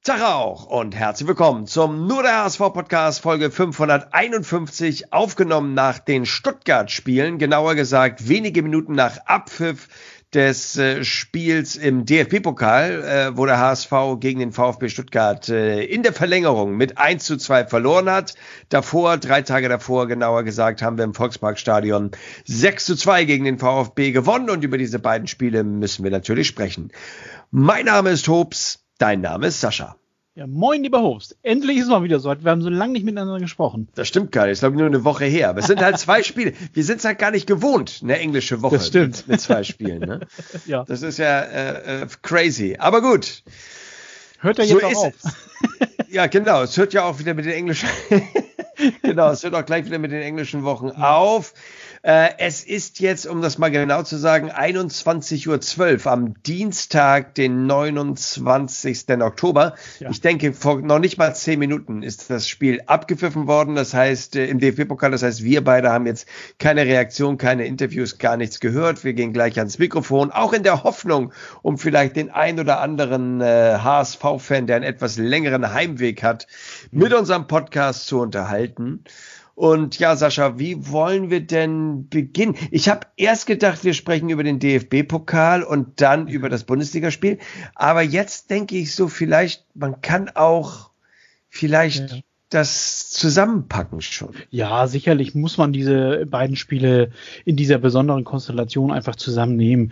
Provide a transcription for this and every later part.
Tag auch und herzlich willkommen zum Nur der HSV-Podcast Folge 551, aufgenommen nach den Stuttgart-Spielen, genauer gesagt wenige Minuten nach Abpfiff des Spiels im DFB-Pokal, wo der HSV gegen den VfB Stuttgart in der Verlängerung mit 1:2 verloren hat. Davor, 3 Tage davor, genauer gesagt, haben wir im Volksparkstadion 6:2 gegen den VfB gewonnen und über diese beiden Spiele müssen wir natürlich sprechen. Mein Name ist Hobbs. Dein Name ist Sascha. Ja, moin, lieber Hobbs. Endlich ist es mal wieder so. Wir haben so lange nicht miteinander gesprochen. Das stimmt gar nicht. Ich glaube, nur eine Woche her. Aber es sind halt 2 Spiele. Wir sind es halt gar nicht gewohnt, eine englische Woche das stimmt. mit 2 Spielen. Ne? Ja. Das ist ja crazy. Aber gut. Hört er jetzt auch auf? Ja, genau. Es hört ja auch wieder mit den englischen... Genau, es hört auch gleich wieder mit den englischen Wochen auf. Es ist jetzt, um das mal genau zu sagen, 21:12 Uhr am Dienstag, den 29. Oktober. Ja. Ich denke, vor noch nicht mal 10 Minuten ist das Spiel abgepfiffen worden. Das heißt, im DFB-Pokal, das heißt, wir beide haben jetzt keine Reaktion, keine Interviews, gar nichts gehört. Wir gehen gleich ans Mikrofon, auch in der Hoffnung, um vielleicht den ein oder anderen HSV-Fan, der einen etwas längeren Heimweg hat, mit unserem Podcast zu unterhalten. Und ja, Sascha, wie wollen wir denn beginnen? Ich habe erst gedacht, wir sprechen über den DFB-Pokal und dann über das Bundesligaspiel. Aber jetzt denke ich so, man kann auch das zusammenpacken schon. Ja, sicherlich muss man diese beiden Spiele in dieser besonderen Konstellation einfach zusammennehmen.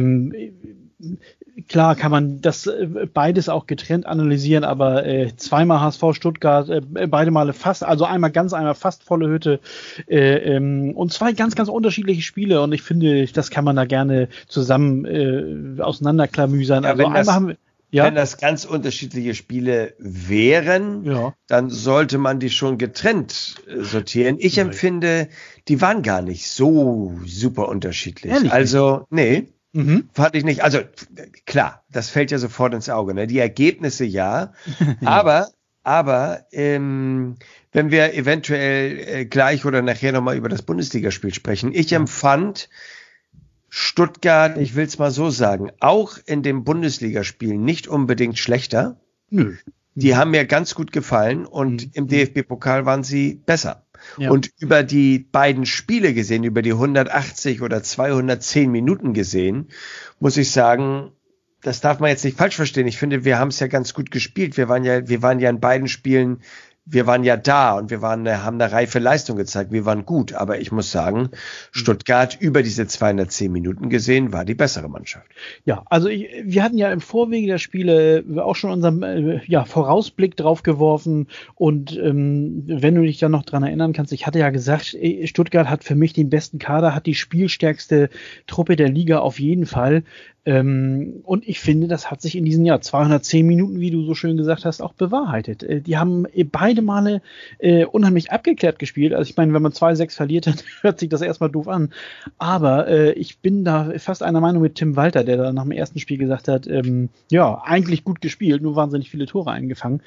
Klar kann man das beides auch getrennt analysieren, aber zweimal HSV Stuttgart, beide Male fast, also einmal fast volle Hütte und 2 ganz, ganz unterschiedliche Spiele und ich finde, das kann man da gerne zusammen auseinanderklamüsern. Ja, also wenn das ganz unterschiedliche Spiele wären, dann sollte man die schon getrennt sortieren. Ich empfinde, die waren gar nicht so super unterschiedlich. Ehrlich? Also, nee. Fand ich nicht. Also klar, das fällt ja sofort ins Auge. Ne? Die Ergebnisse ja, aber wenn wir eventuell gleich oder nachher nochmal über das Bundesligaspiel sprechen, ich empfand Stuttgart, ich will es mal so sagen, auch in dem Bundesligaspiel nicht unbedingt schlechter. Nö. Die haben mir ganz gut gefallen und im DFB-Pokal waren sie besser. Ja. Und über die beiden Spiele gesehen, über die 180 oder 210 Minuten gesehen, muss ich sagen, das darf man jetzt nicht falsch verstehen. Ich finde, wir haben es ja ganz gut gespielt. Wir waren ja in beiden Spielen, wir waren ja da und haben eine reife Leistung gezeigt. Wir waren gut, aber ich muss sagen, Stuttgart über diese 210 Minuten gesehen war die bessere Mannschaft. Ja, also wir hatten ja im Vorwege der Spiele auch schon unseren Vorausblick drauf geworfen und wenn du dich da noch dran erinnern kannst, ich hatte ja gesagt, Stuttgart hat für mich den besten Kader, hat die spielstärkste Truppe der Liga auf jeden Fall. Und ich finde, das hat sich in diesen 210 Minuten, wie du so schön gesagt hast, auch bewahrheitet. Die haben beide Male unheimlich abgeklärt gespielt. Also ich meine, wenn man 2-6 verliert, dann hört sich das erstmal doof an. Aber ich bin da fast einer Meinung mit Tim Walter, der da nach dem ersten Spiel gesagt hat, eigentlich gut gespielt, nur wahnsinnig viele Tore eingefangen.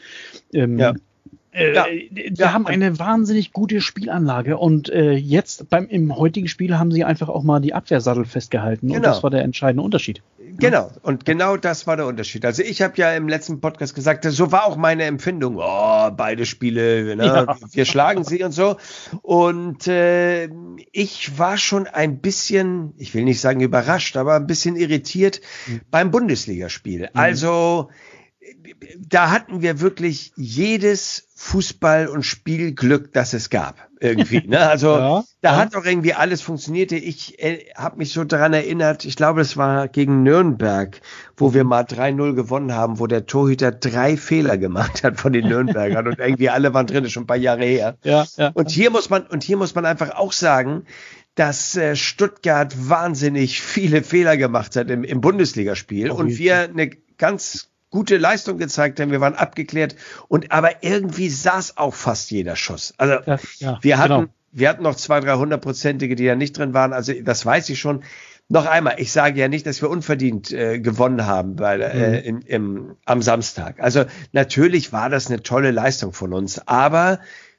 Wir haben eine wahnsinnig gute Spielanlage und jetzt im heutigen Spiel haben sie einfach auch mal die Abwehr sattelfest gehalten und das war der entscheidende Unterschied. Genau, und genau das war der Unterschied. Also ich habe ja im letzten Podcast gesagt, so war auch meine Empfindung. Beide Spiele, wir schlagen sie und so. Und ich war schon ein bisschen, ich will nicht sagen überrascht, aber ein bisschen irritiert beim Bundesligaspiel. Also da hatten wir wirklich jedes Fußball- und Spielglück, das es gab, irgendwie. Ne? Also hat doch irgendwie alles funktioniert. Ich habe mich so daran erinnert, ich glaube, es war gegen Nürnberg, wo wir mal 3-0 gewonnen haben, wo der Torhüter 3 Fehler gemacht hat von den Nürnbergern und irgendwie alle waren drin, schon ein paar Jahre her. Und hier muss man einfach auch sagen, dass Stuttgart wahnsinnig viele Fehler gemacht hat im Bundesligaspiel und wir eine ganz gute Leistung gezeigt haben, wir waren abgeklärt aber irgendwie saß auch fast jeder Schuss. Also wir hatten noch 200-300-prozentige, die da nicht drin waren, also das weiß ich schon. Noch einmal, ich sage ja nicht, dass wir unverdient gewonnen haben am Samstag. Also natürlich war das eine tolle Leistung von uns, aber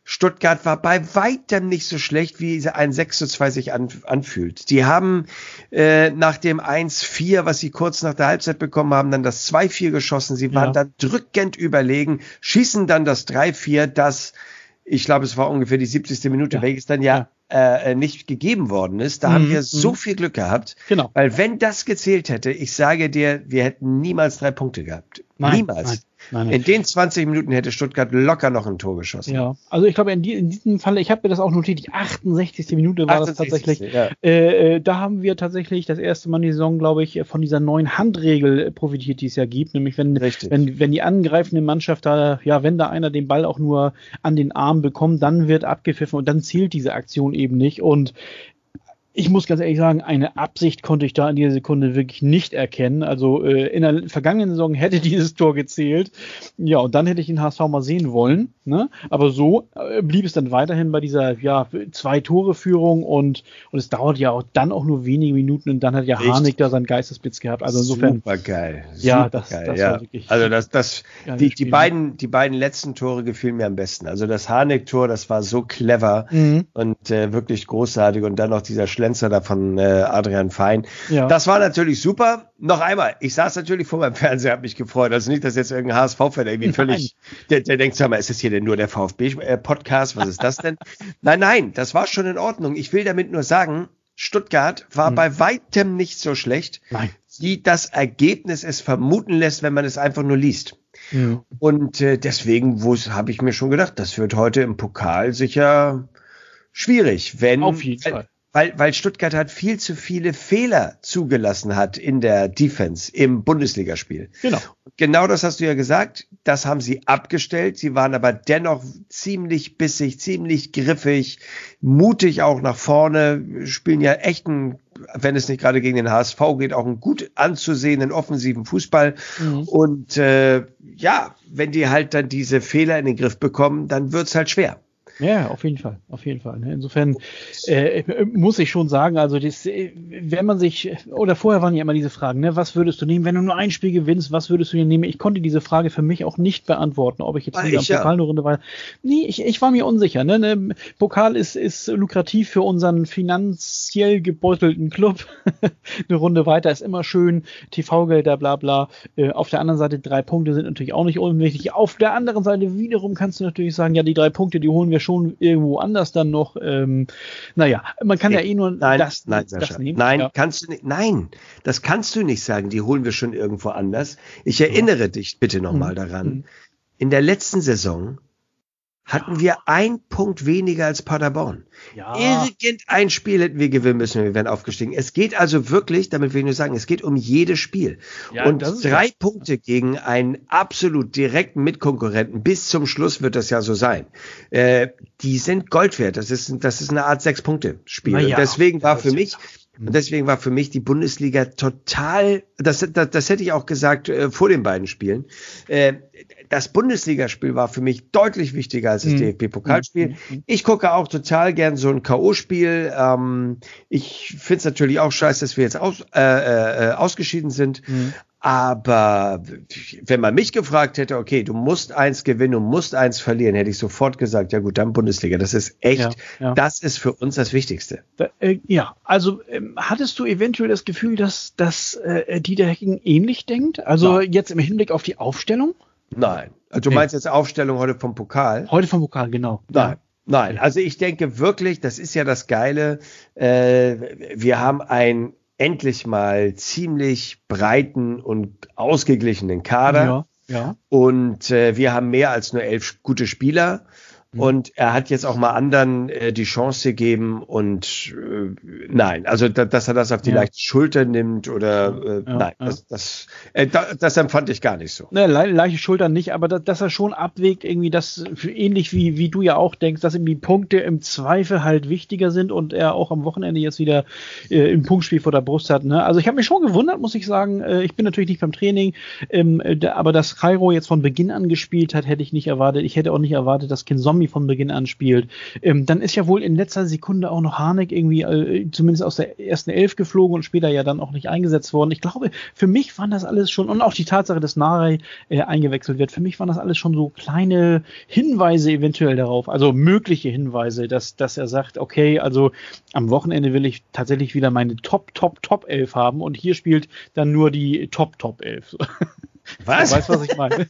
Stuttgart war bei weitem nicht so schlecht, wie ein 6:2 sich anfühlt. Die haben nach dem 1:4, was sie kurz nach der Halbzeit bekommen haben, dann das 2:4 geschossen. Sie waren dann drückend überlegen, schießen dann das 3:4, das, ich glaube, es war ungefähr die 70. Minute, welches dann nicht gegeben worden ist. Da haben wir so viel Glück gehabt. Genau. Weil wenn das gezählt hätte, ich sage dir, wir hätten niemals 3 Punkte gehabt. Niemals. Nein. In den 20 Minuten hätte Stuttgart locker noch ein Tor geschossen. Ja, also ich glaube in diesem Fall, ich habe mir das auch notiert, die 68. Minute war 68. das tatsächlich. Ja. Da haben wir tatsächlich das erste Mal in der Saison, glaube ich, von dieser neuen Handregel profitiert, die es ja gibt. Nämlich wenn die angreifende Mannschaft da, wenn da einer den Ball auch nur an den Arm bekommt, dann wird abgepfiffen und dann zählt diese Aktion eben nicht. Und ich muss ganz ehrlich sagen, eine Absicht konnte ich da in dieser Sekunde wirklich nicht erkennen. Also in der vergangenen Saison hätte dieses Tor gezählt. Ja, und dann hätte ich den HSV mal sehen wollen. Ne? Aber so blieb es dann weiterhin bei dieser 2-Tore-Führung und es dauert ja auch dann auch nur wenige Minuten und dann hat ja Harnik da seinen Geistesblitz gehabt. Also insofern. Super geil. Ja, das war wirklich. Also die beiden letzten Tore gefielen mir am besten. Also das Harnik-Tor, das war so clever und wirklich großartig und dann noch dieser Schlenzer da von Adrian Fein. Ja. Das war natürlich super. Noch einmal, ich saß natürlich vor meinem Fernseher, habe mich gefreut. Also nicht, dass jetzt irgendein HSV-Fan irgendwie völlig, der denkt, sag mal, ist das hier denn nur der VfB-Podcast? Was ist das denn? Nein, das war schon in Ordnung. Ich will damit nur sagen, Stuttgart war bei weitem nicht so schlecht, wie das Ergebnis es vermuten lässt, wenn man es einfach nur liest. Ja. Und deswegen habe ich mir schon gedacht, das wird heute im Pokal sicher schwierig, auf jeden Fall. Weil Stuttgart hat viel zu viele Fehler zugelassen hat in der Defense im Bundesligaspiel. Genau das hast du ja gesagt. Das haben sie abgestellt. Sie waren aber dennoch ziemlich bissig, ziemlich griffig, mutig auch nach vorne, spielen ja echt wenn es nicht gerade gegen den HSV geht, auch einen gut anzusehenden offensiven Fußball. Und wenn die halt dann diese Fehler in den Griff bekommen, dann wird's halt schwer. Ja, auf jeden Fall. Insofern muss ich schon sagen, also wenn man sich, oder vorher waren ja immer diese Fragen, ne, was würdest du nehmen, wenn du nur ein Spiel gewinnst, was würdest du dir nehmen? Ich konnte diese Frage für mich auch nicht beantworten, ob ich jetzt wieder am Pokal eine Runde war. Nee, ich war mir unsicher. Ne? Pokal ist lukrativ für unseren finanziell gebeutelten Club. Eine Runde weiter ist immer schön, TV-Gelder, bla bla. Auf der anderen Seite 3 Punkte sind natürlich auch nicht unwichtig. Auf der anderen Seite wiederum kannst du natürlich sagen, ja, die 3 Punkte, die holen wir schon irgendwo anders dann noch. Man kann ja nur das nehmen. Nein, kannst du nicht. Nein, das kannst du nicht sagen. Die holen wir schon irgendwo anders. Ich erinnere dich bitte nochmal daran. In der letzten Saison hatten wir 1 Punkt weniger als Paderborn. Ja. Irgendein Spiel hätten wir gewinnen müssen, wir wären aufgestiegen. Es geht also wirklich, damit will ich nur sagen, es geht um jedes Spiel. Ja, und 3 Punkte gegen einen absolut direkten Mitkonkurrenten, bis zum Schluss wird das ja so sein. Die sind Gold wert. Das ist eine Art 6-Punkte-Spiel. Ja, deswegen war für mich die Bundesliga total, das hätte ich auch gesagt vor den beiden Spielen, das Bundesligaspiel war für mich deutlich wichtiger als das DFB-Pokalspiel. Ich gucke auch total gern so ein K.O.-Spiel. Ich finde es natürlich auch scheiße, dass wir jetzt ausgeschieden sind. Aber wenn man mich gefragt hätte, okay, du musst 1 gewinnen und musst 1 verlieren, hätte ich sofort gesagt, ja gut, dann Bundesliga. Das ist echt, das ist für uns das Wichtigste. Also hattest du eventuell das Gefühl, dass Dieter Hecking ähnlich denkt? Also jetzt im Hinblick auf die Aufstellung? Nein. Also du meinst jetzt Aufstellung heute vom Pokal? Heute vom Pokal, genau. Nein. Also ich denke wirklich, das ist ja das Geile, wir haben endlich mal ziemlich breiten und ausgeglichenen Kader. Ja. Und wir haben mehr als nur 11 gute Spieler. Und er hat jetzt auch mal anderen die Chance gegeben und nein, also dass er das auf die leichte Schulter nimmt oder nein, das empfand ich gar nicht so. Ne, leichte Schulter nicht, aber dass er schon abwägt, irgendwie das ähnlich wie du ja auch denkst, dass ihm die Punkte im Zweifel halt wichtiger sind und er auch am Wochenende jetzt wieder ein Punktspiel vor der Brust hat. Ne? Also ich habe mich schon gewundert, muss ich sagen. Ich bin natürlich nicht beim Training, aber dass Kairo jetzt von Beginn an gespielt hat, hätte ich nicht erwartet. Ich hätte auch nicht erwartet, dass Kinzombie Adeyemi von Beginn an spielt. Dann ist ja wohl in letzter Sekunde auch noch Harnik irgendwie zumindest aus der ersten Elf geflogen und später ja dann auch nicht eingesetzt worden. Ich glaube, für mich waren das alles schon, und auch die Tatsache, dass Narey eingewechselt wird, für mich waren das alles schon so kleine Hinweise eventuell darauf, also mögliche Hinweise, dass er sagt, okay, also am Wochenende will ich tatsächlich wieder meine Top-11 haben und hier spielt dann nur die Top-11. Was? Du weißt, was ich meine.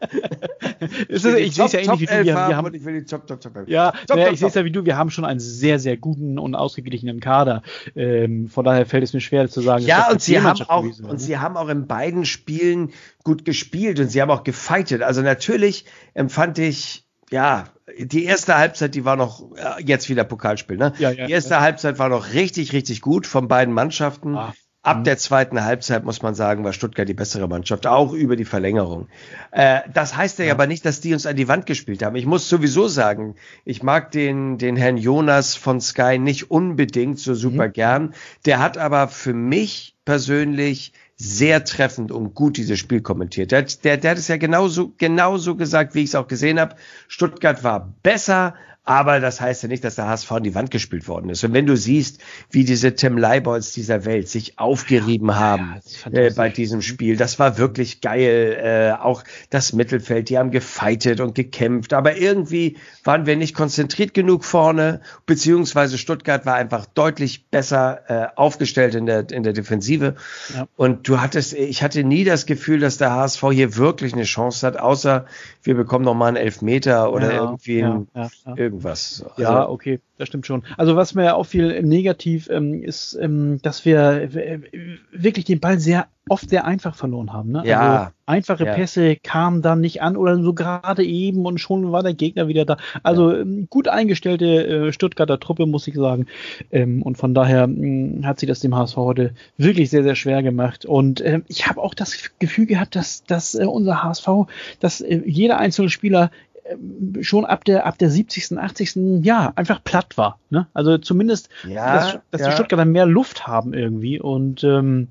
Ich sehe es ja ähnlich wie du. Wir haben, ich will die Top. Ja, ich sehe es ja wie du. Wir haben schon einen sehr, sehr guten und ausgeglichenen Kader. Von daher fällt es mir schwer zu sagen. Ja, und sie haben auch in beiden Spielen gut gespielt und sie haben auch gefightet. Also natürlich empfand ich, ja, die erste Halbzeit, die war noch, jetzt wieder Pokalspiel, ne? Ja, die erste Halbzeit war noch richtig, richtig gut von beiden Mannschaften. Ab der zweiten Halbzeit, muss man sagen, war Stuttgart die bessere Mannschaft, auch über die Verlängerung. Das heißt ja aber nicht, dass die uns an die Wand gespielt haben. Ich muss sowieso sagen, ich mag den Herrn Jonas von Sky nicht unbedingt so super gern. Der hat aber für mich persönlich sehr treffend und gut dieses Spiel kommentiert. Der hat es ja genauso gesagt, wie ich es auch gesehen habe. Stuttgart war besser, aber das heißt ja nicht, dass der HSV an die Wand gespielt worden ist. Und wenn du siehst, wie diese Tim Leibholz dieser Welt sich aufgerieben haben bei diesem Spiel, das war wirklich geil. Auch das Mittelfeld, die haben gefightet und gekämpft, aber irgendwie waren wir nicht konzentriert genug vorne, beziehungsweise Stuttgart war einfach deutlich besser aufgestellt in der Defensive. Ja. Und ich hatte nie das Gefühl, dass der HSV hier wirklich eine Chance hat, außer wir bekommen noch mal einen Elfmeter oder irgendwie irgendwas. Also, ja, okay, das stimmt schon. Also was mir auffiel negativ ist, dass wir wirklich den Ball sehr oft sehr einfach verloren haben. Ne? Ja. Also einfache Pässe kamen dann nicht an oder so gerade eben und schon war der Gegner wieder da. Also gut eingestellte Stuttgarter Truppe, muss ich sagen. Und von daher hat sie das dem HSV heute wirklich sehr, sehr schwer gemacht. Und ich habe auch das Gefühl gehabt, dass unser HSV, dass jeder einzelne Spieler schon ab der 70., 80. einfach platt war. Ne? Also zumindest, dass die Stuttgarter mehr Luft haben irgendwie und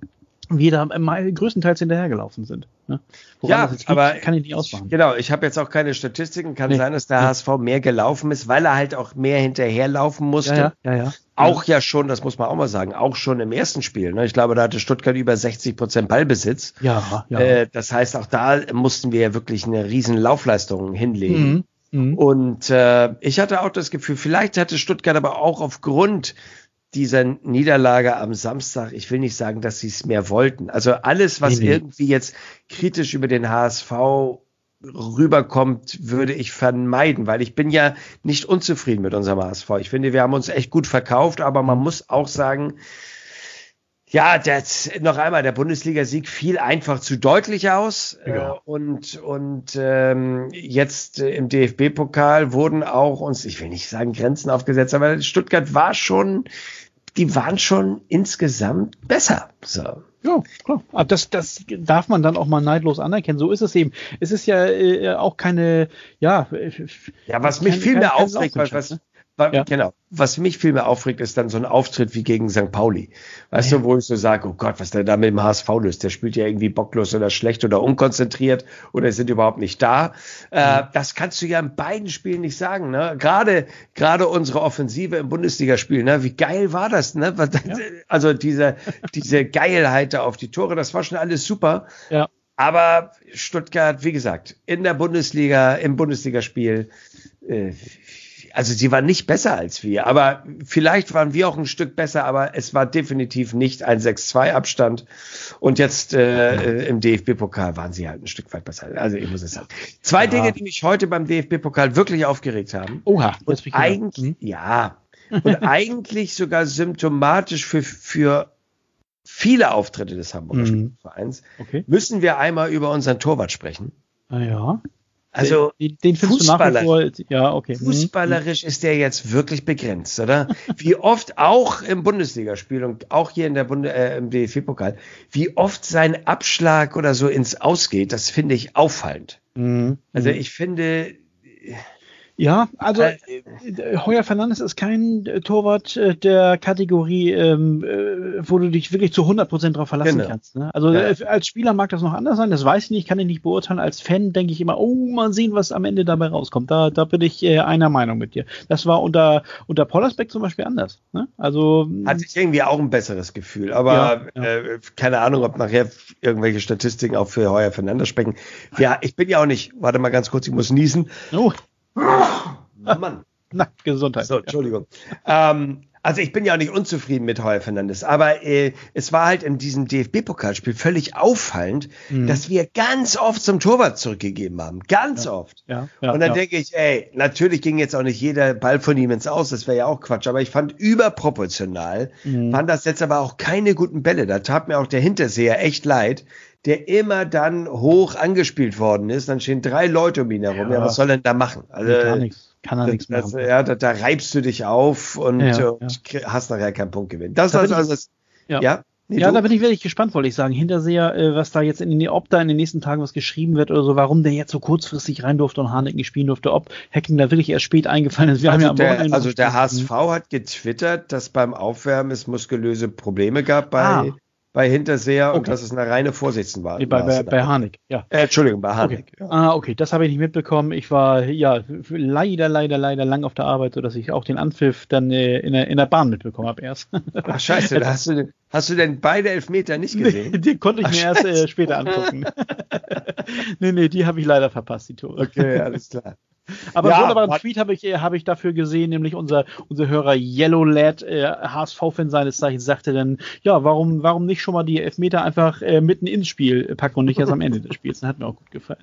wir da größtenteils hinterhergelaufen sind. Ne? Aber kann ich nicht ausmachen. Genau, ich habe jetzt auch keine Statistiken. Kann sein, dass der HSV mehr gelaufen ist, weil er halt auch mehr hinterherlaufen musste. Ja. Auch ja schon, das muss man auch mal sagen, auch schon im ersten Spiel. Ne? Ich glaube, da hatte Stuttgart über 60% Ballbesitz. Ja. Das heißt, auch da mussten wir ja wirklich eine riesen Laufleistung hinlegen. Und ich hatte auch das Gefühl, vielleicht hatte Stuttgart aber auch aufgrund dieser Niederlage am Samstag, ich will nicht sagen, dass sie es mehr wollten. Also alles, was irgendwie jetzt kritisch über den HSV rüberkommt, würde ich vermeiden, weil ich bin ja nicht unzufrieden mit unserem HSV. Ich finde, wir haben uns echt gut verkauft, aber man muss auch sagen, ja, noch einmal, der Bundesliga-Sieg fiel einfach zu deutlich aus. Ja. Und jetzt im DFB-Pokal wurden auch uns, ich will nicht sagen Grenzen aufgesetzt, aber Stuttgart die waren schon insgesamt besser. So. Ja, klar. Aber das darf man dann auch mal neidlos anerkennen. So ist es eben. Es ist ja auch keine, was mich viel mehr aufregt, was mich viel mehr aufregt, ist dann so ein Auftritt wie gegen St. Pauli. Weißt du, wo ich so sage, oh Gott, was der da mit dem HSV löst. Der spielt ja irgendwie bocklos oder schlecht oder unkonzentriert oder sind überhaupt nicht da. Das kannst du ja in beiden Spielen nicht sagen. Ne? Gerade unsere Offensive im Bundesligaspiel. Ne? Wie geil war das? Ne? Also diese Geilheit da auf die Tore, das war schon alles super. Ja. Aber Stuttgart, wie gesagt, in der Bundesliga, im Bundesligaspiel, also sie waren nicht besser als wir, aber vielleicht waren wir auch ein Stück besser, aber es war definitiv nicht ein 6-2 Abstand. Und jetzt im DFB-Pokal waren sie halt ein Stück weit besser. Also ich muss es sagen. Zwei Dinge, die mich heute beim DFB-Pokal wirklich aufgeregt haben. Oha, und eigentlich sogar symptomatisch für viele Auftritte des Hamburger Sportvereins, müssen wir einmal über unseren Torwart sprechen. Ja. Also den findest du nach wie vor, fußballerisch ist der jetzt wirklich begrenzt, oder? Wie oft auch im Bundesligaspiel und auch hier in der im DFB-Pokal, wie oft sein Abschlag oder so ins Aus geht, das finde ich auffallend. Also ich finde, Ja, also Heuer Fernandes ist kein Torwart der Kategorie, wo du dich wirklich zu 100% drauf verlassen kannst. Ne? Also als Spieler mag das noch anders sein, das weiß ich nicht, kann ich nicht beurteilen. Als Fan denke ich immer, mal sehen, was am Ende dabei rauskommt. Da bin ich einer Meinung mit dir. Das war unter Pollersbeck zum Beispiel anders. Ne? Also hatte ich irgendwie auch ein besseres Gefühl, aber keine Ahnung, ob nachher irgendwelche Statistiken auch für Heuer Fernandes sprechen. Ja, ich bin ja auch nicht, warte mal ganz kurz, ich muss niesen. Oh. Mann. Na, Gesundheit. So, Entschuldigung. Also ich bin ja auch nicht unzufrieden mit Heuer Fernandes, aber es war halt in diesem DFB-Pokalspiel völlig auffallend, dass wir ganz oft zum Torwart zurückgegeben haben. Ganz oft. Ja, und dann denke ich, natürlich ging jetzt auch nicht jeder Ball von ihm ins Aus, das wäre ja auch Quatsch, aber ich fand überproportional, waren das jetzt aber auch keine guten Bälle. Da tat mir auch der Hinterseher echt leid, der immer dann hoch angespielt worden ist. Dann stehen 3 Leute um ihn herum. Ja, was soll er denn da machen? Also, gar nichts. Kann er nichts machen. Da reibst du dich auf und hast nachher keinen Punktgewinn. Da bin ich wirklich gespannt, wollte ich sagen. Hinterseher, was da jetzt ob da in den nächsten Tagen was geschrieben wird oder so, warum der jetzt so kurzfristig rein durfte und Harnik nicht spielen durfte, ob Hacking da wirklich erst spät eingefallen ist. Der HSV hat getwittert, dass beim Aufwärmen es muskulöse Probleme gab bei Hinterseher und dass es eine reine Vorsichtswahl war. Bei Harnik, ja. Entschuldigung, bei Harnik. Okay. Okay, das habe ich nicht mitbekommen. Ich war leider lang auf der Arbeit, sodass ich auch den Anpfiff dann in der Bahn mitbekommen habe erst. Ach scheiße, hast du denn beide Elfmeter nicht gesehen? Nee, die konnte ich mir erst später angucken. Nee, die habe ich leider verpasst, die Tore. Okay, alles klar. Aber einen wunderbaren Tweet habe ich dafür gesehen, nämlich unser Hörer Yellow Lad, HSV-Fan seines Zeichens, sagte dann, warum nicht schon mal die Elfmeter einfach mitten ins Spiel packen und nicht erst am Ende des Spiels. Das hat mir auch gut gefallen.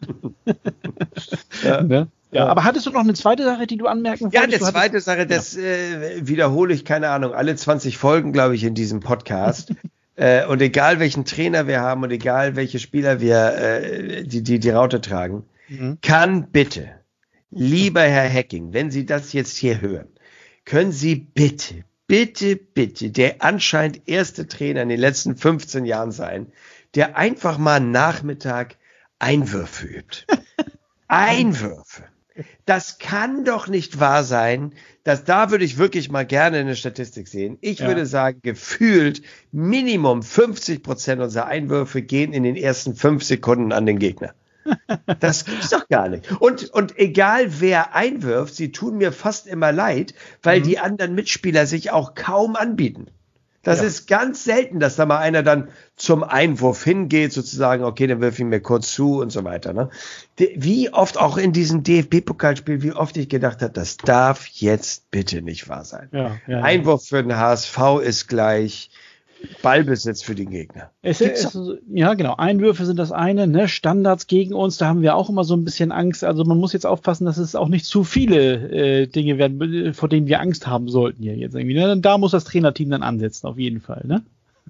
Ja, aber hattest du noch eine zweite Sache, die du anmerken wolltest? Ja, eine zweite Sache, das wiederhole ich, keine Ahnung, alle 20 Folgen, glaube ich, in diesem Podcast. Und egal welchen Trainer wir haben und egal welche Spieler wir die Raute tragen, kann bitte, lieber Herr Hacking, wenn Sie das jetzt hier hören, können Sie bitte der anscheinend erste Trainer in den letzten 15 Jahren sein, der einfach mal Nachmittag Einwürfe übt. Einwürfe. Das kann doch nicht wahr sein, da würde ich wirklich mal gerne eine Statistik sehen. Ich würde sagen, gefühlt Minimum 50% unserer Einwürfe gehen in den ersten 5 Sekunden an den Gegner. Das gibt's doch gar nicht. Und egal wer einwirft, sie tun mir fast immer leid, weil die anderen Mitspieler sich auch kaum anbieten. Das ist ganz selten, dass da mal einer dann zum Einwurf hingeht, sozusagen, okay, dann wirf ich mir kurz zu und so weiter. Ne? Wie oft auch in diesem DFB-Pokalspiel, wie oft ich gedacht habe, das darf jetzt bitte nicht wahr sein. Einwurf für den HSV ist gleich Ballbesitz für den Gegner. Genau. Einwürfe sind das eine, ne? Standards gegen uns, da haben wir auch immer so ein bisschen Angst. Also man muss jetzt aufpassen, dass es auch nicht zu viele Dinge werden, vor denen wir Angst haben sollten hier jetzt irgendwie. Ne? Da muss das Trainerteam dann ansetzen, auf jeden Fall. Ne?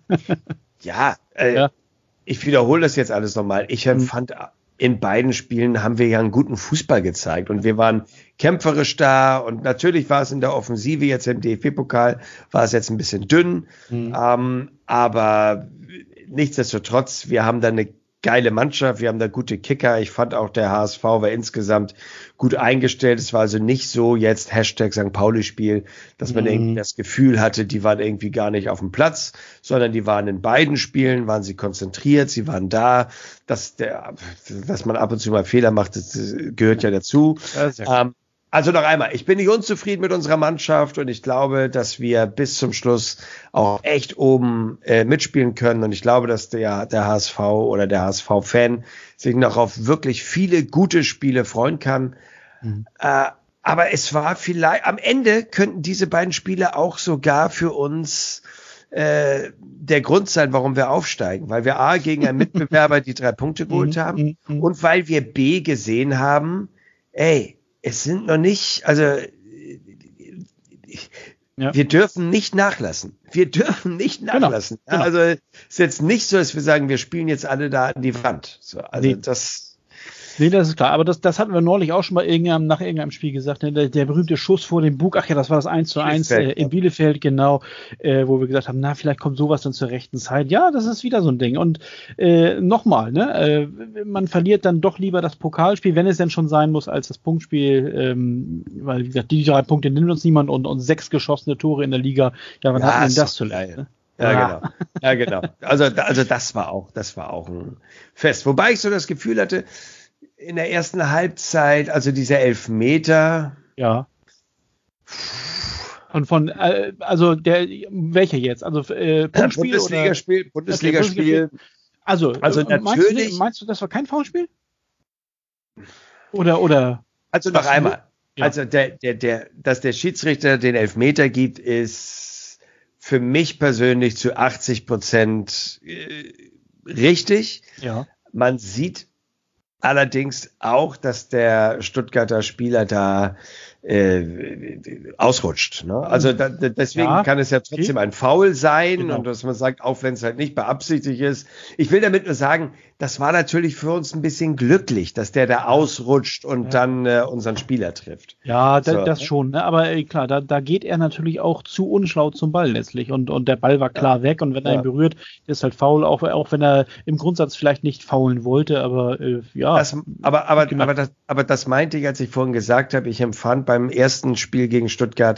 Ich wiederhole das jetzt alles nochmal. Ich fand, in beiden Spielen haben wir ja einen guten Fußball gezeigt und wir waren kämpferisch da und natürlich war es in der Offensive jetzt im DFB-Pokal, war es jetzt ein bisschen dünn, aber nichtsdestotrotz, wir haben da eine geile Mannschaft, wir haben da gute Kicker. Ich fand auch, der HSV war insgesamt gut eingestellt. Es war also nicht so jetzt Hashtag St. Pauli-Spiel, dass man irgendwie das Gefühl hatte, die waren irgendwie gar nicht auf dem Platz, sondern die waren in beiden Spielen, waren sie konzentriert, sie waren da. Dass man ab und zu mal Fehler macht, das gehört ja dazu. Also noch einmal, ich bin nicht unzufrieden mit unserer Mannschaft und ich glaube, dass wir bis zum Schluss auch echt oben mitspielen können und ich glaube, dass der HSV oder der HSV-Fan sich noch auf wirklich viele gute Spiele freuen kann. Aber es war vielleicht, am Ende könnten diese beiden Spiele auch sogar für uns der Grund sein, warum wir aufsteigen, weil wir A, gegen einen Mitbewerber die 3 Punkte geholt haben und weil wir B, gesehen haben, es sind noch nicht, also wir dürfen nicht nachlassen. Genau. Also es ist jetzt nicht so, dass wir sagen, wir spielen jetzt alle da an die Wand. So, also Nee, das ist klar. Aber das hatten wir neulich auch schon mal nach irgendeinem Spiel gesagt. Ne? Der berühmte Schuss vor dem Bug. Ach ja, das war das 1:1 in Bielefeld, genau. Wo wir gesagt haben, na, vielleicht kommt sowas dann zur rechten Zeit. Ja, das ist wieder so ein Ding. Und nochmal, ne? Man verliert dann doch lieber das Pokalspiel, wenn es denn schon sein muss, als das Punktspiel. Weil, wie gesagt, die 3 Punkte nimmt uns niemand und 6 geschossene Tore in der Liga. Ja, wann hat man denn das zuletzt? Ne? Ja, genau. Also das war auch ein Fest. Wobei ich so das Gefühl hatte, in der ersten Halbzeit, also dieser Elfmeter. Ja. Und also welcher jetzt? Also Punktspiel Bundesligaspiel. Also natürlich. Meinst du, das war kein Foulspiel? Oder? Also noch einmal. Ja. Also dass der Schiedsrichter den Elfmeter gibt, ist für mich persönlich zu 80% richtig. Ja. Man sieht allerdings auch, dass der Stuttgarter Spieler da ausrutscht. Ne? Also deswegen kann es ja trotzdem ein Foul sein, genau. Und dass man sagt, auch wenn es halt nicht beabsichtigt ist. Ich will damit nur sagen, das war natürlich für uns ein bisschen glücklich, dass der da ausrutscht und dann unseren Spieler trifft. Ja, das schon. Ne? Aber klar, da geht er natürlich auch zu unschlau zum Ball letztlich. Und der Ball war klar weg. Und wenn er ihn berührt, ist halt faul, auch wenn er im Grundsatz vielleicht nicht faulen wollte. Aber Aber das meinte ich, als ich vorhin gesagt habe, ich empfand beim ersten Spiel gegen Stuttgart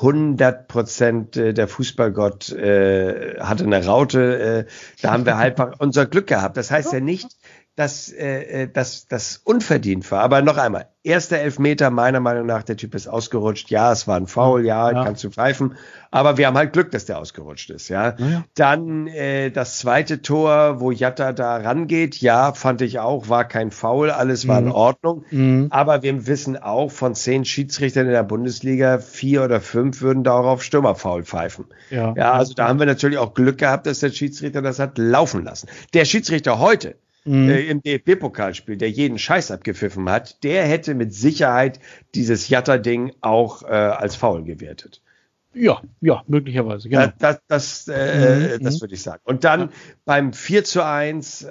100% der Fußballgott hatte eine Raute. Da haben wir halt unser Glück gehabt. Das heißt ja nicht, dass das unverdient war. Aber noch einmal, erster Elfmeter, meiner Meinung nach, der Typ ist ausgerutscht. Ja, es war ein Foul, kannst du pfeifen. Aber wir haben halt Glück, dass der ausgerutscht ist. Ja. Dann das zweite Tor, wo Jatta da rangeht, fand ich auch, war kein Foul, alles war in Ordnung. Aber wir wissen auch, von 10 Schiedsrichtern in der Bundesliga, 4 oder 5 würden da auch auf Stürmerfoul pfeifen. Also da haben wir natürlich auch Glück gehabt, dass der Schiedsrichter das hat laufen lassen. Der Schiedsrichter heute, im DFB-Pokalspiel, der jeden Scheiß abgepfiffen hat, der hätte mit Sicherheit dieses Jatta-Ding auch als Foul gewertet. Ja, möglicherweise, genau. Das würde ich sagen. Und dann beim 4:1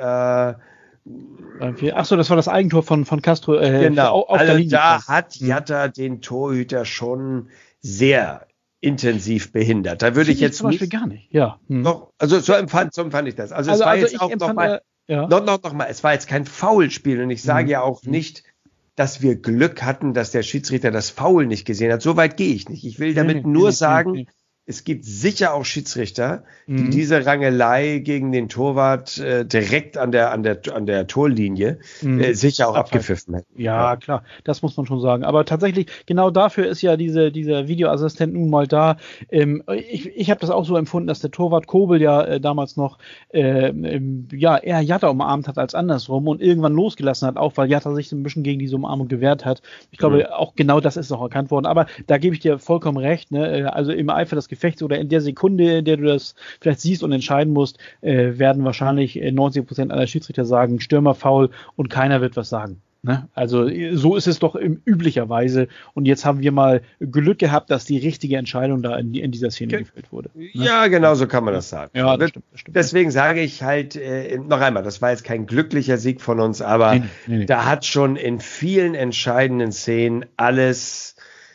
Achso, das war das Eigentor von Castro. Genau, auf der Linie. Da hat Jatta den Torhüter schon sehr intensiv behindert. Da würde ich jetzt zum Beispiel gar nicht. Ja. Doch, also so empfand ich das. Also es war jetzt auch nochmal, es war jetzt kein Foulspiel und ich sage ja auch nicht, dass wir Glück hatten, dass der Schiedsrichter das Foul nicht gesehen hat. So weit gehe ich nicht. Ich will damit nur sagen, es gibt sicher auch Schiedsrichter, die diese Rangelei gegen den Torwart direkt an der Torlinie sicher auch abgepfiffen hätten. Ja, klar, das muss man schon sagen. Aber tatsächlich, genau dafür ist ja dieser Videoassistent nun mal da. Ich habe das auch so empfunden, dass der Torwart Kobel damals noch eher Jatta umarmt hat als andersrum und irgendwann losgelassen hat, auch weil Jatta sich so ein bisschen gegen diese Umarmung gewehrt hat. Ich glaube, auch genau das ist auch erkannt worden. Aber da gebe ich dir vollkommen recht. Ne? Also im Eifer des Gefechts oder in der Sekunde, in der du das vielleicht siehst und entscheiden musst, werden wahrscheinlich 90% aller Schiedsrichter sagen, Stürmerfoul und keiner wird was sagen. Ne? Also so ist es doch üblicherweise. Und jetzt haben wir mal Glück gehabt, dass die richtige Entscheidung da in dieser Szene gefällt wurde. Ne? Ja, genau so kann man das sagen. Ja, das stimmt. Deswegen sage ich halt noch einmal, das war jetzt kein glücklicher Sieg von uns, aber da hat schon in vielen entscheidenden Szenen alles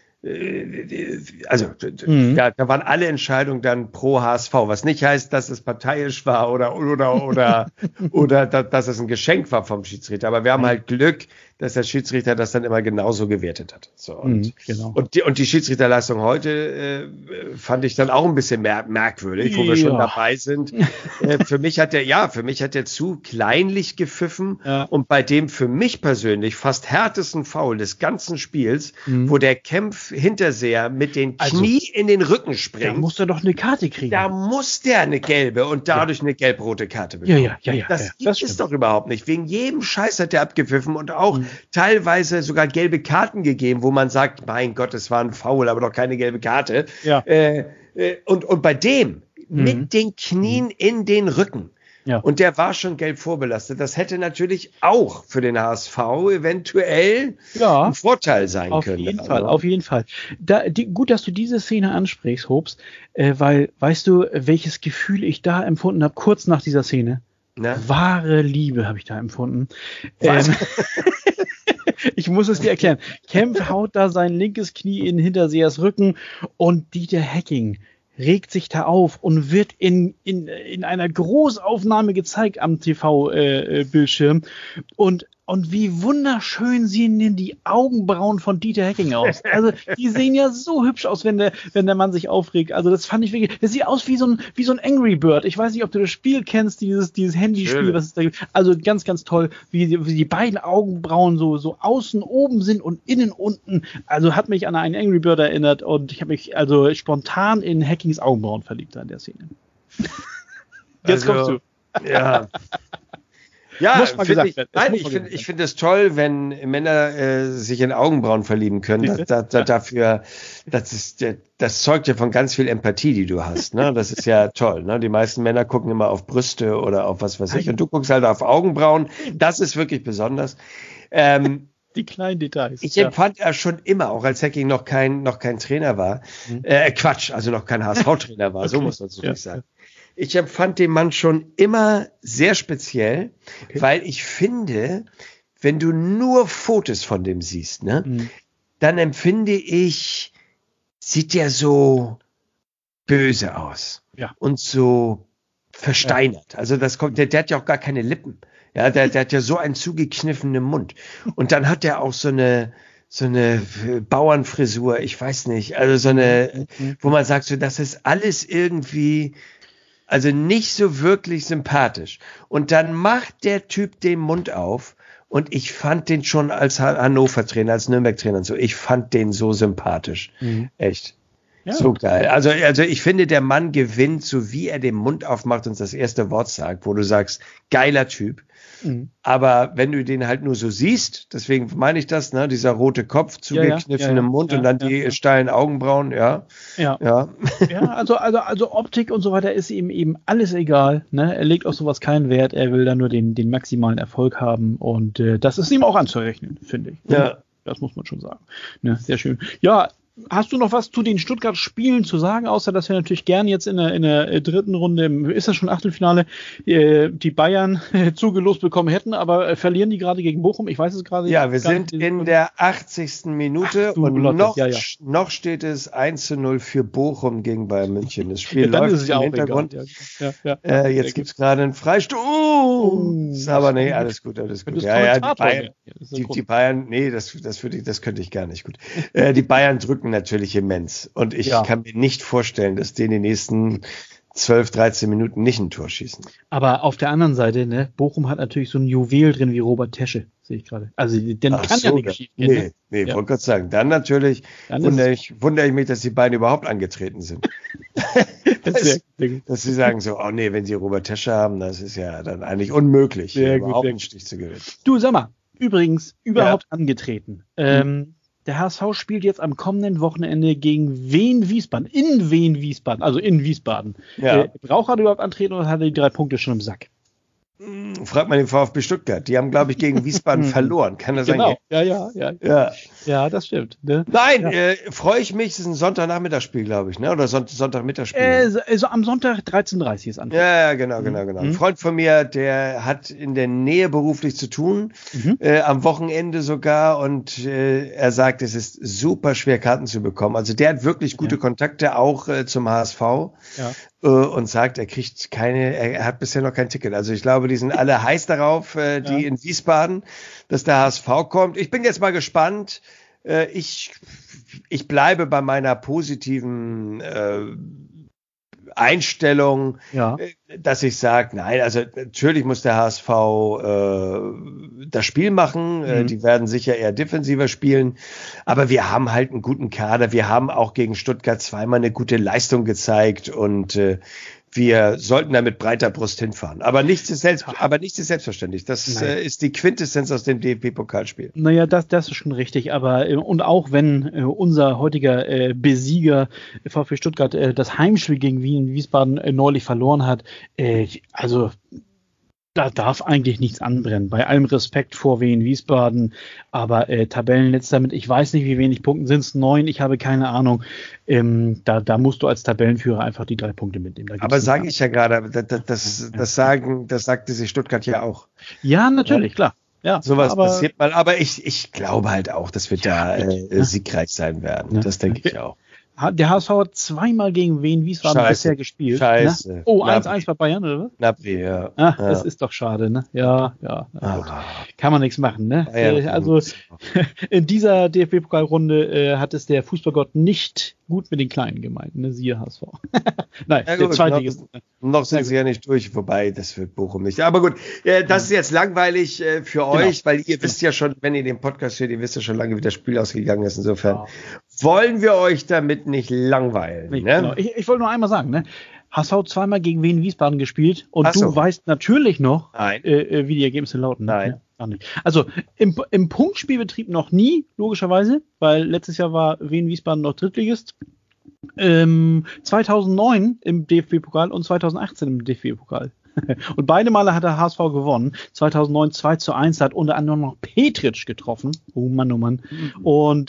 da waren alle Entscheidungen dann pro HSV, was nicht heißt, dass es parteiisch war oder dass es ein Geschenk war vom Schiedsrichter, aber wir haben halt Glück, dass der Schiedsrichter das dann immer genauso gewertet hat. So, und die Schiedsrichterleistung heute fand ich dann auch ein bisschen merkwürdig, wo wir schon dabei sind. Für mich hat der zu kleinlich gepfiffen und bei dem für mich persönlich fast härtesten Foul des ganzen Spiels, wo der Hinterseher mit den Knie in den Rücken springt. Da muss er doch eine Karte kriegen. Da muss der eine gelbe und dadurch eine gelb-rote Karte bekommen. Das gibt es doch überhaupt nicht. Wegen jedem Scheiß hat der abgepfiffen und auch teilweise sogar gelbe Karten gegeben, wo man sagt, mein Gott, es war ein Foul, aber doch keine gelbe Karte. Ja. Und bei dem mit den Knien in den Rücken. Ja. Und der war schon gelb vorbelastet. Das hätte natürlich auch für den HSV eventuell ein Vorteil sein können. Auf jeden Fall. Gut, dass du diese Szene ansprichst, Hobbs, weil, weißt du, welches Gefühl ich da empfunden habe, kurz nach dieser Szene? Wahre Liebe habe ich da empfunden. Ich muss es dir erklären. Kempf haut da sein linkes Knie in Hintersehers Rücken und Dieter Hecking regt sich da auf und wird in einer Großaufnahme gezeigt am TV-Bildschirm. Und wie wunderschön sehen denn die Augenbrauen von Dieter Hecking aus. Also die sehen ja so hübsch aus, wenn der Mann sich aufregt. Also das fand ich wirklich, das sieht aus wie so ein Angry Bird. Ich weiß nicht, ob du das Spiel kennst, dieses Handyspiel, was es da gibt. Also ganz, ganz toll, wie die beiden Augenbrauen so außen oben sind und innen unten. Also hat mich an einen Angry Bird erinnert und ich habe mich also spontan in Hackings Augenbrauen verliebt an der Szene. Jetzt kommst du. Ja. Ja, muss mal gesagt werden. Nein, ich finde es toll, wenn Männer sich in Augenbrauen verlieben können. Das zeugt ja von ganz viel Empathie, die du hast. Ne? Das ist ja toll. Ne? Die meisten Männer gucken immer auf Brüste oder auf was weiß ich. Und du guckst halt auf Augenbrauen. Das ist wirklich besonders. Die kleinen Details. Ich empfand ja schon immer, auch als Hecking noch kein Trainer war, also noch kein HSV-Trainer war, okay. So muss man es natürlich sagen. Ich empfand den Mann schon immer sehr speziell, weil ich finde, wenn du nur Fotos von dem siehst, ne, dann empfinde ich, sieht der so böse aus und so versteinert. Also der hat ja auch gar keine Lippen. Ja, der hat ja so einen zugekniffenen Mund. Und dann hat er auch so eine Bauernfrisur, ich weiß nicht, also so eine, wo man sagt, so, das ist alles irgendwie, also nicht so wirklich sympathisch. Und dann macht der Typ den Mund auf und ich fand den schon als Hannover-Trainer, als Nürnberg-Trainer und so, ich fand den so sympathisch. Echt. Ja. So geil. Also ich finde, der Mann gewinnt, so wie er den Mund aufmacht und das erste Wort sagt, wo du sagst, geiler Typ. Aber wenn du den halt nur so siehst, deswegen meine ich das, ne, dieser rote Kopf, zugekniffenem Mund und dann die steilen Augenbrauen, Ja, also Optik und so weiter ist ihm eben alles egal, ne? Er legt auf sowas keinen Wert, er will da nur den maximalen Erfolg haben und das ist ihm auch anzurechnen, finde ich. Ja. Das muss man schon sagen. Ne? Sehr schön. Ja, hast du noch was zu den Stuttgart-Spielen zu sagen, außer dass wir natürlich gern jetzt in der dritten Runde, ist das schon Achtelfinale, die Bayern zugelost bekommen hätten, aber verlieren die gerade gegen Bochum? Ich weiß es gerade nicht. Ja, wir sind in der 80. Minute und noch steht es 1:0 für Bochum gegen Bayern München. Das Spiel läuft im Hintergrund. Jetzt gibt es gerade einen Freistoß. Aber nee, alles gut. Die Bayern, nee, das könnte ich gar nicht gut. Die Bayern drücken natürlich immens. Und ich kann mir nicht vorstellen, dass die in den nächsten 12, 13 Minuten nicht ein Tor schießen. Aber auf der anderen Seite, ne, Bochum hat natürlich so ein Juwel drin wie Robert Tesche, sehe ich gerade. Also, den kann ja nicht schief gehen. Nee, wollte gerade sagen. Dann natürlich wundere ich mich, dass die beiden überhaupt angetreten sind. Dass sie sagen so, oh nee, wenn sie Robert Tesche haben, das ist ja dann eigentlich unmöglich, überhaupt einen Stich zu gewinnen. Du, sag mal, übrigens, überhaupt angetreten. Der HSV spielt jetzt am kommenden Wochenende gegen Wien Wiesbaden. In Wiesbaden. Ja. Braucht er überhaupt antreten oder hat er die 3 Punkte schon im Sack? Fragt mal den VfB Stuttgart. Die haben, glaube ich, gegen Wiesbaden verloren. Kann das sein? Ja, das stimmt. Ne? Nein, freue ich mich. Das ist ein Sonntagnachmittagsspiel, glaube ich, ne? Oder Sonntagmittagsspiel. Also am Sonntag 13:30 ist Anfang. Ja, genau. Ein Freund von mir, der hat in der Nähe beruflich zu tun, am Wochenende sogar, und er sagt, es ist super schwer, Karten zu bekommen. Also der hat wirklich gute Kontakte auch zum HSV. Ja. Und sagt, er hat bisher noch kein Ticket. Also ich glaube, die sind alle heiß darauf, die in Wiesbaden, dass der HSV kommt. Ich bin jetzt mal gespannt. Ich bleibe bei meiner positiven Einstellung, dass ich sage, nein, also natürlich muss der HSV das Spiel machen, die werden sicher eher defensiver spielen, aber wir haben halt einen guten Kader, wir haben auch gegen Stuttgart zweimal eine gute Leistung gezeigt und wir sollten da mit breiter Brust hinfahren. Aber nichts ist selbstverständlich. Das ist die Quintessenz aus dem DFB-Pokalspiel. Naja, das ist schon richtig. Aber und auch wenn unser heutiger Besieger VfB Stuttgart das Heimspiel gegen Wien Wiesbaden neulich verloren hat, also Da darf eigentlich nichts anbrennen. Bei allem Respekt vor Wien Wiesbaden, aber Tabellenletzter mit, ich weiß nicht, wie wenig Punkten sind es, 9, ich habe keine Ahnung. Da musst du als Tabellenführer einfach die 3 Punkte mitnehmen. Aber sage ich ja gerade, das sagte sich Stuttgart ja auch. Ja, natürlich, klar. Ja, sowas passiert mal, aber ich glaube halt auch, dass wir da siegreich sein werden. Ja. Das denke ich auch. Der HSV hat zweimal gegen Wien Wiesbaden bisher gespielt. Scheiße. Ne? Oh, 1-1 bei Bayern, oder was? Napri, ja. Das ist doch schade, ne? Ja. Kann man nichts machen, ne? Also in dieser DFB-Pokalrunde hat es der Fußballgott nicht gut mit den Kleinen gemeint, ne? Siehe HSV. Nein, ja, der Zweitligist. Noch sind sie ja nicht durch, wobei, das wird Bochum nicht. Aber gut, das ist jetzt langweilig für euch, weil ihr wisst ja schon, wenn ihr den Podcast hört, ihr wisst ja schon lange, wie das Spiel ausgegangen ist. Insofern wollen wir euch damit nicht langweilen. Ne? Genau. Ich wollte nur einmal sagen, ne? HSV zweimal gegen Wien Wiesbaden gespielt und du weißt natürlich noch, wie die Ergebnisse lauten. Nein. Gar nicht. Also im Punktspielbetrieb noch nie, logischerweise, weil letztes Jahr war Wien Wiesbaden noch Drittligist. 2009 im DFB-Pokal und 2018 im DFB-Pokal. Und beide Male hat der HSV gewonnen. 2009 2-1, da hat unter anderem noch Petric getroffen. Oh Mann, oh Mann. Und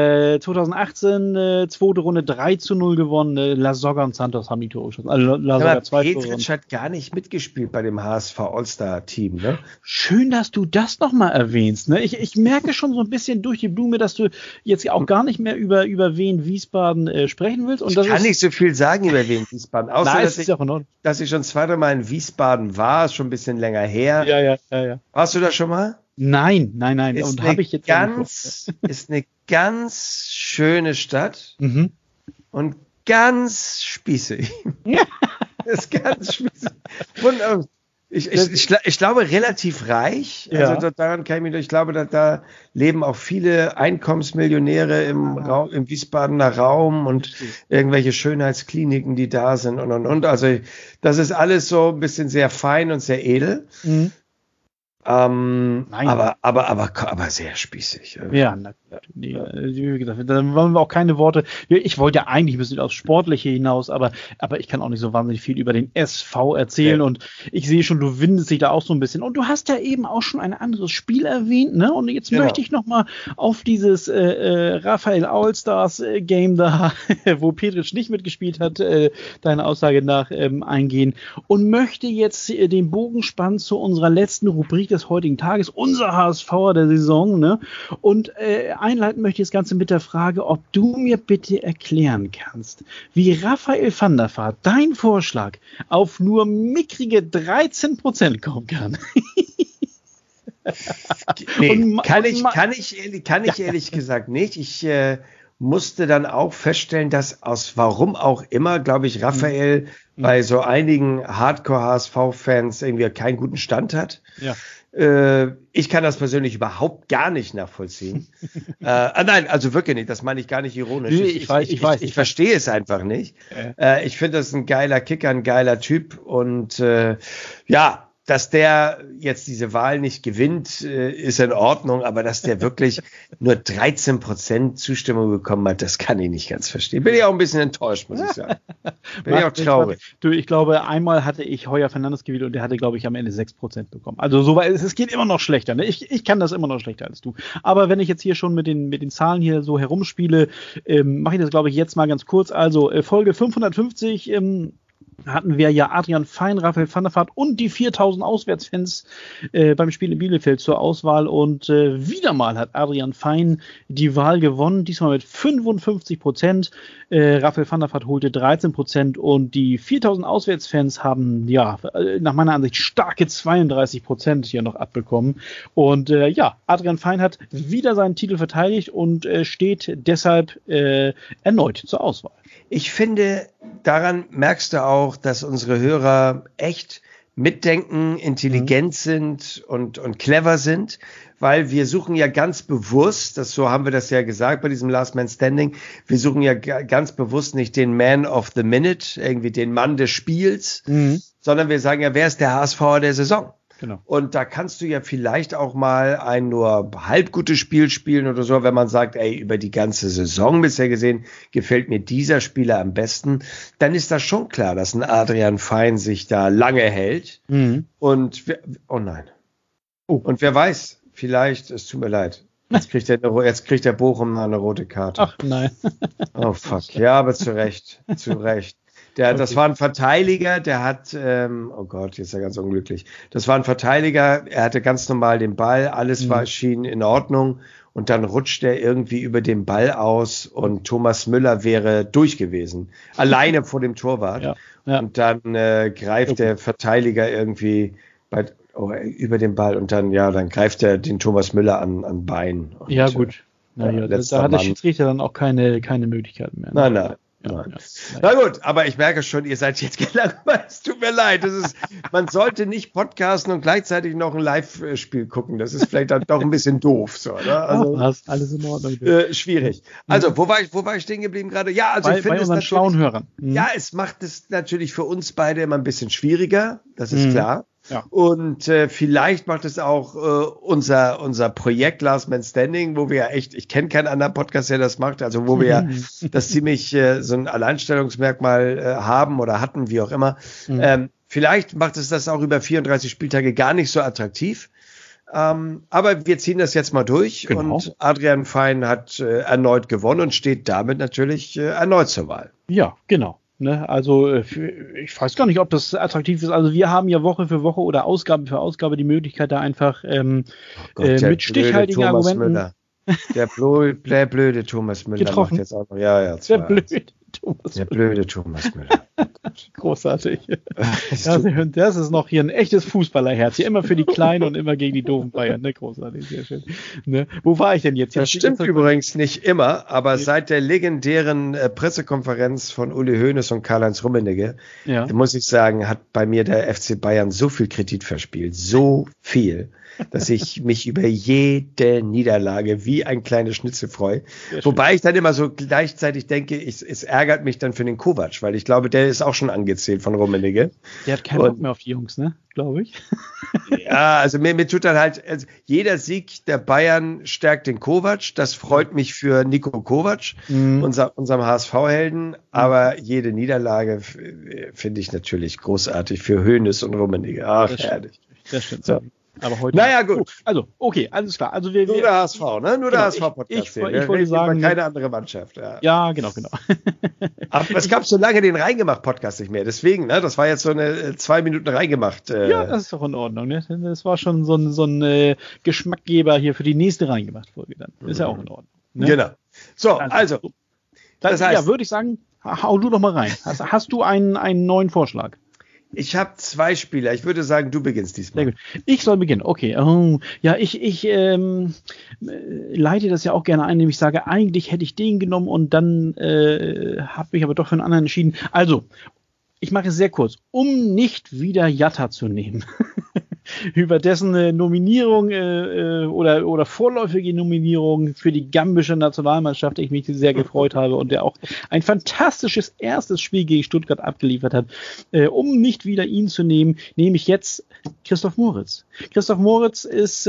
2018 zweite Runde 3-0 gewonnen. Lasogga und Santos haben die Tore geschossen. Also Lasogga 2 Tore. Petric hat gar nicht mitgespielt bei dem HSV All-Star-Team, ne? Schön, dass du das nochmal erwähnst. Ne? Ich merke schon so ein bisschen durch die Blume, dass du jetzt auch gar nicht mehr über Wien Wiesbaden sprechen willst. Und ich kann nicht so viel sagen über Wien Wiesbaden, außer dass ich schon 2-3 Mal in Wiesbaden war, ist schon ein bisschen länger her. Ja. Warst du da schon mal? Nein. Und habe ich jetzt ist eine ganz schöne Stadt und ganz spießig. Ist ganz spießig. Und ich glaube, relativ reich. Also daran kann ich mich, ich glaube, da leben auch viele Einkommensmillionäre im Wiesbadener Raum und irgendwelche Schönheitskliniken, die da sind und. Also das ist alles so ein bisschen sehr fein und sehr edel. Aber sehr spießig. Ja, wie gesagt, da wollen wir auch keine Worte. Ich wollte ja eigentlich ein bisschen aufs Sportliche hinaus, aber ich kann auch nicht so wahnsinnig viel über den SV erzählen und ich sehe schon, du windest dich da auch so ein bisschen. Und du hast ja eben auch schon ein anderes Spiel erwähnt, ne? Und jetzt möchte ich nochmal auf dieses Raphael Allstars Game da, wo Petric nicht mitgespielt hat, deine Aussage nach eingehen und möchte jetzt den Bogen spannen zu unserer letzten Rubrik des heutigen Tages, unser HSVer der Saison, ne? Und einleiten möchte ich das Ganze mit der Frage, ob du mir bitte erklären kannst, wie Raphael van der Vaart, dein Vorschlag, auf nur mickrige 13% kommen kann. Nee, kann ich ehrlich gesagt nicht. Ich musste dann auch feststellen, dass aus warum auch immer, glaube ich, Raphael bei so einigen Hardcore-HSV-Fans irgendwie keinen guten Stand hat. Ja. Ich kann das persönlich überhaupt gar nicht nachvollziehen. Nein, also wirklich nicht. Das meine ich gar nicht ironisch. Ich verstehe es einfach nicht. Ich finde das ein geiler Kicker, ein geiler Typ und dass der jetzt diese Wahl nicht gewinnt, ist in Ordnung, aber dass der wirklich nur 13% Zustimmung bekommen hat, das kann ich nicht ganz verstehen. Bin ich auch ein bisschen enttäuscht, muss ich sagen. Bin ich auch traurig. Du, ich glaube, einmal hatte ich Heuer Fernandes gewählt und der hatte, glaube ich, am Ende 6% bekommen. Also so weit, es geht immer noch schlechter. Ne? Ich kann das immer noch schlechter als du. Aber wenn ich jetzt hier schon mit den Zahlen hier so herumspiele, mache ich das, glaube ich, jetzt mal ganz kurz. Also Folge 550, hatten wir ja Adrian Fein, Raphael van der Vaart und die 4000 Auswärtsfans beim Spiel in Bielefeld zur Auswahl und wieder mal hat Adrian Fein die Wahl gewonnen, diesmal mit 55%. Raphael van der Vaart holte 13% und die 4000 Auswärtsfans haben nach meiner Ansicht starke 32% hier noch abbekommen und Adrian Fein hat wieder seinen Titel verteidigt und steht deshalb erneut zur Auswahl. Ich finde, daran merkst du auch, dass unsere Hörer echt mitdenken, intelligent sind und clever sind, weil wir suchen ja ganz bewusst, so haben wir das ja gesagt bei diesem Last Man Standing, wir suchen ja ganz bewusst nicht den Man of the Minute, irgendwie den Mann des Spiels, sondern wir sagen ja, wer ist der HSVer der Saison? Genau. Und da kannst du ja vielleicht auch mal ein nur halb gutes Spiel spielen oder so, wenn man sagt, ey, über die ganze Saison bisher gesehen gefällt mir dieser Spieler am besten. Dann ist das schon klar, dass ein Adrian Fein sich da lange hält. Und oh nein. Und wer weiß, vielleicht, es tut mir leid, jetzt kriegt der Bochum eine rote Karte. Ach nein. Oh fuck, ja, aber zu Recht. Das war ein Verteidiger, der hat, oh Gott, jetzt ist er ganz unglücklich. Das war ein Verteidiger, er hatte ganz normal den Ball, alles schien in Ordnung und dann rutscht er irgendwie über den Ball aus und Thomas Müller wäre durch gewesen, alleine vor dem Torwart. Ja. Und dann greift der Verteidiger irgendwie über den Ball und dann greift er den Thomas Müller an Bein. Und, ja, gut. Da hat der Schiedsrichter dann auch keine Möglichkeiten mehr. Ne? Nein. Na gut, aber ich merke schon, ihr seid jetzt gelangweilt. Es tut mir leid. Man sollte nicht podcasten und gleichzeitig noch ein Live-Spiel gucken. Das ist vielleicht dann doch ein bisschen doof. So, ne? Also, alles in Ordnung. Schwierig. Also, wo war ich stehen geblieben gerade? Ja, also ich finde es unseren schlauen Hörern. Ja, es macht es natürlich für uns beide immer ein bisschen schwieriger. Das ist klar. Ja. Und vielleicht macht es auch unser Projekt Last Man Standing, wo wir ja echt, ich kenne keinen anderen Podcast, der das macht, also wo wir ja das ziemlich so ein Alleinstellungsmerkmal haben oder hatten, wie auch immer. Vielleicht macht es das auch über 34 Spieltage gar nicht so attraktiv. Aber wir ziehen das jetzt mal durch und Adrian Fein hat erneut gewonnen und steht damit natürlich erneut zur Wahl. Ja, genau. Ne, also ich weiß gar nicht, ob das attraktiv ist. Also wir haben ja Woche für Woche oder Ausgabe für Ausgabe die Möglichkeit, da einfach mit stichhaltigen Argumenten. Müller. Der blöde Thomas Müller getroffen. Macht jetzt auch noch. Ja, der blöde Thomas Müller. Großartig. Das ist noch hier ein echtes Fußballerherz. Hier immer für die Kleinen und immer gegen die doofen Bayern. Ne? Großartig, sehr schön. Ne? Wo war ich denn jetzt? Das stimmt übrigens nicht immer, aber seit der legendären Pressekonferenz von Uli Hoeneß und Karl-Heinz Rummenigge, muss ich sagen, hat bei mir der FC Bayern so viel Kredit verspielt. So viel. Dass ich mich über jede Niederlage wie ein kleines Schnitzel freue. Wobei ich dann immer so gleichzeitig denke, es ärgert mich dann für den Kovac, weil ich glaube, der ist auch schon angezählt von Rummenigge. Der hat keinen Bock mehr auf die Jungs, ne? Glaube ich. Ja, also mir tut dann halt, jeder Sieg der Bayern stärkt den Kovac. Das freut mich für Niko Kovac, unserem HSV-Helden. Aber jede Niederlage finde ich natürlich großartig für Hoeneß und Rummenigge. Ach, herrlich. Das stimmt. So. Aber heute. Naja, gut. Also, okay, alles klar. Also nur der HSV, ne? Nur der HSV-Podcast. Ich wollte sagen. Keine andere Mannschaft. Ja, genau. Aber es gab so lange den Reingemacht-Podcast nicht mehr. Deswegen, ne? Das war jetzt so eine 2 Minuten Reingemacht. Ja, das ist doch in Ordnung. Ne? Das war schon so ein Geschmackgeber hier für die nächste Reingemacht-Folge dann. Ist ja auch in Ordnung. Ne? Genau. So, also. Das heißt, ja, würde ich sagen, hau du doch mal rein. Hast du einen neuen Vorschlag? Ich habe 2 Spieler. Ich würde sagen, du beginnst diesmal. Sehr gut. Ich soll beginnen. Okay. Ja, ich leite das ja auch gerne ein, indem ich sage, eigentlich hätte ich den genommen und dann habe mich aber doch für einen anderen entschieden. Also, ich mache es sehr kurz. Um nicht wieder Jatta zu nehmen, über dessen Nominierung oder vorläufige Nominierung für die gambische Nationalmannschaft ich mich sehr gefreut habe und der auch ein fantastisches erstes Spiel gegen Stuttgart abgeliefert hat. Um nicht wieder ihn zu nehmen, nehme ich jetzt Christoph Moritz. Christoph Moritz ist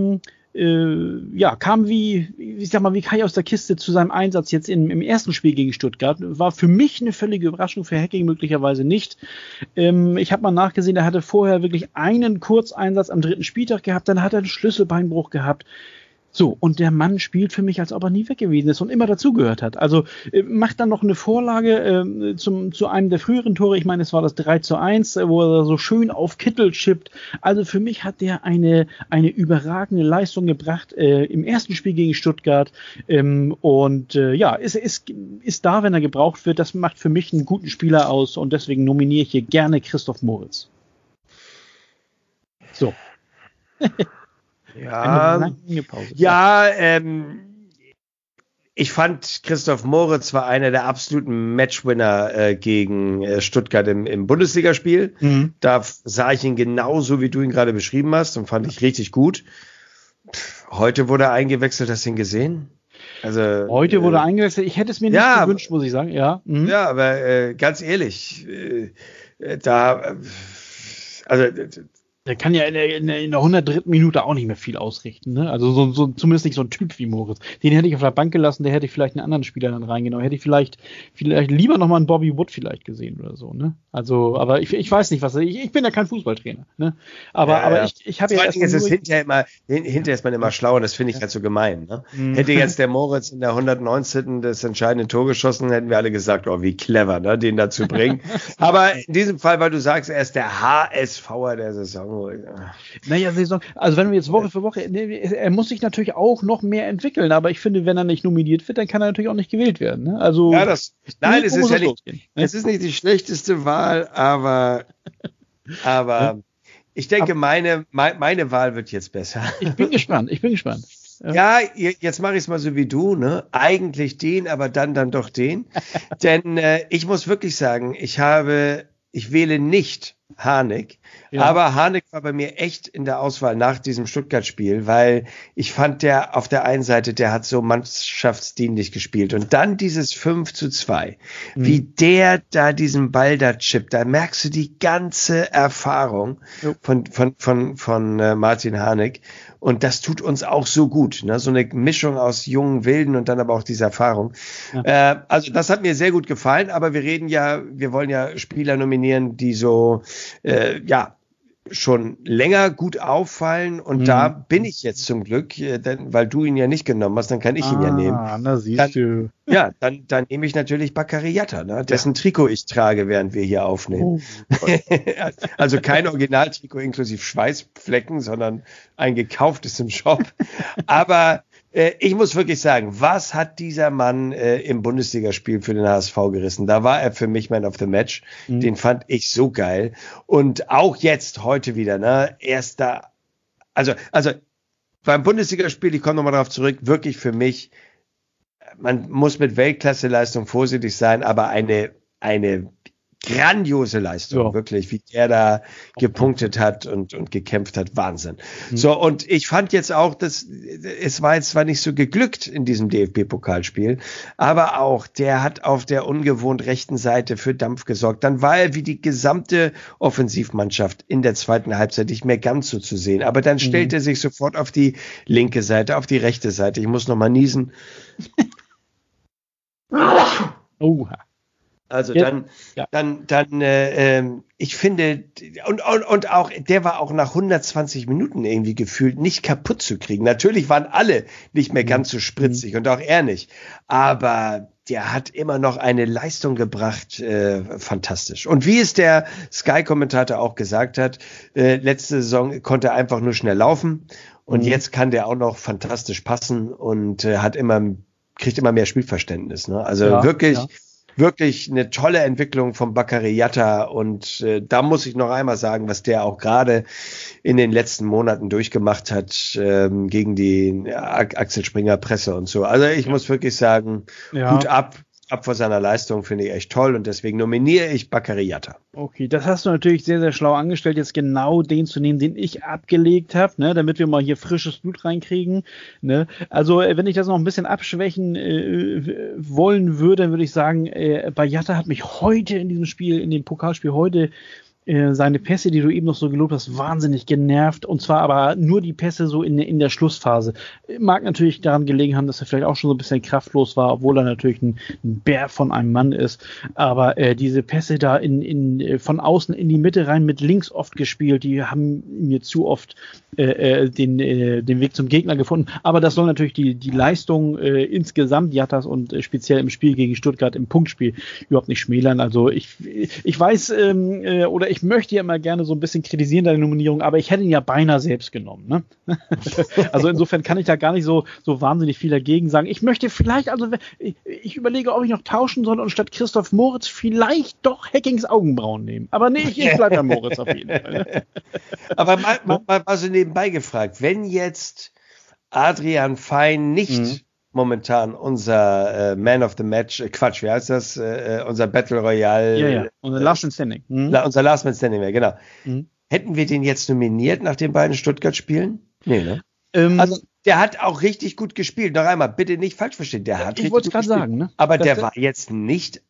kam wie Kai aus der Kiste zu seinem Einsatz jetzt im ersten Spiel gegen Stuttgart. War für mich eine völlige Überraschung, für Hacking möglicherweise nicht. Ich habe mal nachgesehen, er hatte vorher wirklich einen Kurzeinsatz am 3. Spieltag gehabt, dann hat er einen Schlüsselbeinbruch gehabt. So, und der Mann spielt für mich, als ob er nie weg gewesen ist und immer dazugehört hat. Also macht dann noch eine Vorlage zu einem der früheren Tore. Ich meine, es war das 3:1, wo er so schön auf Kittel chippt. Also für mich hat der eine überragende Leistung gebracht im ersten Spiel gegen Stuttgart. Ist da, wenn er gebraucht wird. Das macht für mich einen guten Spieler aus und deswegen nominiere ich hier gerne Christoph Moritz. So. Ich fand, Christoph Moritz war einer der absoluten Matchwinner gegen Stuttgart im Bundesligaspiel. Da sah ich ihn genauso, wie du ihn gerade beschrieben hast und fand ich richtig gut. Heute wurde er eingewechselt, hast du ihn gesehen? Also, heute wurde er eingewechselt, ich hätte es mir nicht gewünscht, muss ich sagen. Ja, ja, aber ganz ehrlich, Der kann ja in der 103. Minute auch nicht mehr viel ausrichten, ne? Also zumindest nicht so ein Typ wie Moritz. Den hätte ich auf der Bank gelassen, der hätte ich vielleicht einen anderen Spieler dann reingenommen. Hätte ich vielleicht lieber nochmal einen Bobby Wood vielleicht gesehen oder so, ne? Also, aber ich weiß nicht, ich bin ja kein Fußballtrainer, ne? Aber ich habe ja erst ist es hinterher ist man immer schlau, und das finde ich halt so gemein, ne? Hätte jetzt der Moritz in der 119. das entscheidende Tor geschossen, hätten wir alle gesagt, oh, wie clever, ne, den da zu bringen. Aber in diesem Fall, weil du sagst, er ist der HSVer der Saison. Naja, also wenn wir jetzt Woche für Woche, er muss sich natürlich auch noch mehr entwickeln, aber ich finde, wenn er nicht nominiert wird, dann kann er natürlich auch nicht gewählt werden, ne? Also, ja, es ist ja nicht, es ist nicht die schlechteste Wahl, aber ich denke, meine Wahl wird jetzt besser. Ich bin gespannt. Ja, jetzt mache ich es mal so wie du, ne? Eigentlich den, aber dann doch den. Denn ich muss wirklich sagen, ich wähle nicht Harnik, aber Harnik war bei mir echt in der Auswahl nach diesem Stuttgart-Spiel, weil ich fand, der auf der einen Seite, der hat so mannschaftsdienlich gespielt, und dann dieses 5:2, wie der da diesen Ball da chippt, da merkst du die ganze Erfahrung von Martin Harnik. Und das tut uns auch so gut, ne? So eine Mischung aus jungen Wilden und dann aber auch diese Erfahrung. Ja. Also das hat mir sehr gut gefallen, aber wir wollen ja Spieler nominieren, die so, schon länger gut auffallen, und da bin ich jetzt zum Glück, weil du ihn ja nicht genommen hast, dann kann ich ihn ja nehmen. Na siehst du. Ja, dann nehme ich natürlich Bakary Jatta, ne, dessen Trikot ich trage, während wir hier aufnehmen. Also kein Originaltrikot inklusive Schweißflecken, sondern ein gekauftes im Shop. Aber ich muss wirklich sagen, was hat dieser Mann im Bundesligaspiel für den HSV gerissen? Da war er für mich Man of the Match. Den fand ich so geil. Und auch jetzt, heute wieder, ne? Erster, also beim Bundesligaspiel, ich komme nochmal darauf zurück, wirklich für mich, man muss mit Weltklasseleistung vorsichtig sein, aber eine grandiose Leistung, wirklich, wie der da gepunktet hat und gekämpft hat, Wahnsinn. So, und ich fand jetzt auch, es war jetzt zwar nicht so geglückt in diesem DFB-Pokalspiel, aber auch, der hat auf der ungewohnt rechten Seite für Dampf gesorgt. Dann war er wie die gesamte Offensivmannschaft in der zweiten Halbzeit nicht mehr ganz so zu sehen, aber dann stellt er sich sofort auf die linke Seite, auf die rechte Seite. Ich muss noch mal niesen. Also ich finde, und auch, der war auch nach 120 Minuten irgendwie gefühlt nicht kaputt zu kriegen. Natürlich waren alle nicht mehr ganz so spritzig und auch er nicht. Aber der hat immer noch eine Leistung gebracht, fantastisch. Und wie es der Sky-Kommentator auch gesagt hat, letzte Saison konnte er einfach nur schnell laufen. Und jetzt kann der auch noch fantastisch passen und kriegt immer mehr Spielverständnis. Ne? Also wirklich eine tolle Entwicklung von Bakary Jatta, und da muss ich noch einmal sagen, was der auch gerade in den letzten Monaten durchgemacht hat gegen die Axel Springer Presse und so. Also ich muss wirklich sagen, Hut ab vor seiner Leistung, finde ich echt toll, und deswegen nominiere ich Bakary Jatta. Okay, das hast du natürlich sehr, sehr schlau angestellt, jetzt genau den zu nehmen, den ich abgelegt habe, ne, damit wir mal hier frisches Blut reinkriegen. Ne? Also wenn ich das noch ein bisschen abschwächen wollen würde, dann würde ich sagen, bei Jatta hat mich heute in diesem Spiel, in dem Pokalspiel heute, seine Pässe, die du eben noch so gelobt hast, wahnsinnig genervt, und zwar aber nur die Pässe so in der Schlussphase. Mag natürlich daran gelegen haben, dass er vielleicht auch schon so ein bisschen kraftlos war, obwohl er natürlich ein Bär von einem Mann ist, aber diese Pässe da von außen in die Mitte rein, mit links oft gespielt, die haben mir zu oft den Weg zum Gegner gefunden, aber das soll natürlich die Leistung insgesamt Jattas und speziell im Spiel gegen Stuttgart im Punktspiel überhaupt nicht schmälern. Also ich weiß, oder ich möchte ja immer gerne so ein bisschen kritisieren, deine Nominierung, aber ich hätte ihn ja beinahe selbst genommen. Ne? Also insofern kann ich da gar nicht so wahnsinnig viel dagegen sagen. Ich möchte vielleicht, ich überlege, ob ich noch tauschen soll und statt Christoph Moritz vielleicht doch Hackings Augenbrauen nehmen. Aber nee, ich bleibe bei Moritz auf jeden Fall. Ne? Aber mal so nebenbei gefragt, wenn jetzt Adrian Fein nicht momentan unser Man of the Match, wie heißt das? Unser Battle Royale. Unser Last Man Standing. Unser Last Man Standing, genau. Hätten wir den jetzt nominiert nach den beiden Stuttgart-Spielen? Nee, ne? Also, der hat auch richtig gut gespielt. Noch einmal, bitte nicht falsch verstehen. Der hat ich wollte es gerade sagen, ne? Aber der war jetzt nicht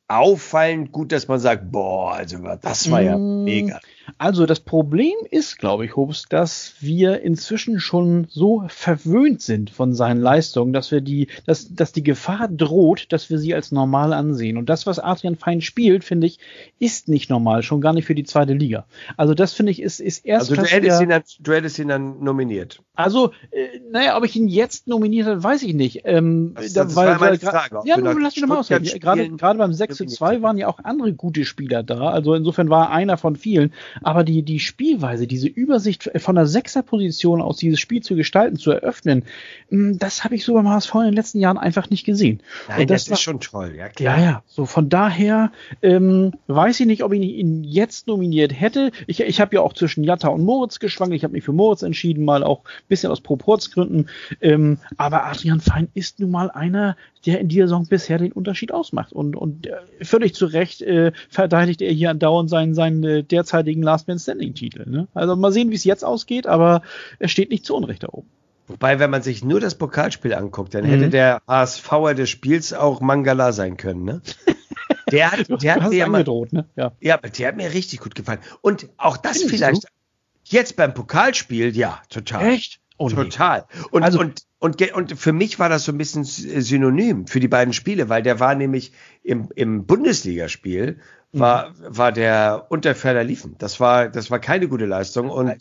auffallend gut, dass man sagt, boah, also das war ja mega. Also das Problem ist, glaube ich, Hobbs, dass wir inzwischen schon so verwöhnt sind von seinen Leistungen, dass dass die Gefahr droht, dass wir sie als normal ansehen. Und das, was Adrian Fein spielt, finde ich, ist nicht normal, schon gar nicht für die zweite Liga. Also das finde ich ist erst. Also du hättest ihn dann nominiert. Also, ob ich ihn jetzt nominiert habe, weiß ich nicht. Das war meine Frage. Ja, lass mich nochmal ausreden. Gerade beim 6:2 waren ja auch andere gute Spieler da. Also insofern war einer von vielen. Aber die Spielweise, diese Übersicht von der Sechserposition aus, dieses Spiel zu gestalten, zu eröffnen, das habe ich so beim HSV in den letzten Jahren einfach nicht gesehen. Nein, und das ist schon toll, ja klar. Ja. So von daher weiß ich nicht, ob ich ihn jetzt nominiert hätte. Ich habe ja auch zwischen Jatta und Moritz geschwankt. Ich habe mich für Moritz entschieden, mal auch ein bisschen aus Proportsgründen. Aber Adrian Fein ist nun mal einer, der in dieser Saison bisher den Unterschied ausmacht. Und völlig zu Recht verteidigt er hier andauernd seinen derzeitigen Last-Man-Standing-Titel. Ne? Also mal sehen, wie es jetzt ausgeht, aber er steht nicht zu Unrecht da oben. Wobei, wenn man sich nur das Pokalspiel anguckt, dann hätte der HSVer des Spiels auch Mangala sein können. Ne? Der hat mir angedroht, ne? Ja, aber der hat mir richtig gut gefallen. Und auch das vielleicht jetzt beim Pokalspiel, ja, total. Echt? Oh, total. Nee. Und für mich war das so ein bisschen synonym für die beiden Spiele, weil der war nämlich im Bundesligaspiel war der unter ferner Liefen. Das war keine gute Leistung und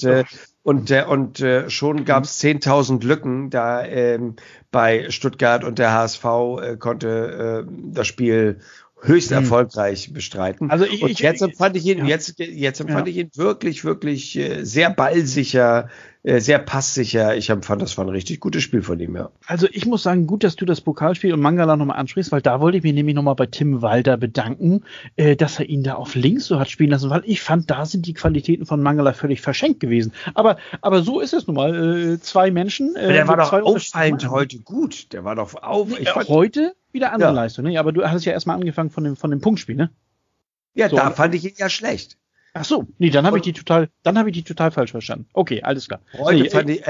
schon gab es 10.000 Lücken da bei Stuttgart und der HSV konnte das Spiel höchst erfolgreich bestreiten. Also jetzt empfand ich ihn wirklich, wirklich sehr ballsicher, sehr passsicher. Ich empfand, das war ein richtig gutes Spiel von ihm, ja. Also ich muss sagen, gut, dass du das Pokalspiel und Mangala nochmal ansprichst, weil da wollte ich mich nämlich nochmal bei Tim Walter bedanken, dass er ihn da auf links so hat spielen lassen, weil ich fand, da sind die Qualitäten von Mangala völlig verschenkt gewesen. Aber so ist es nun mal. Zwei Menschen. Der war doch auffallend heute gut. Der war doch heute wieder andere Leistung, ne? Aber du hattest ja erstmal angefangen von dem Punktspiel, ne? Ja, so, da fand ich ihn ja schlecht. Ach so, nee, dann habe ich die total falsch verstanden. Okay, alles klar. Heute fand ich,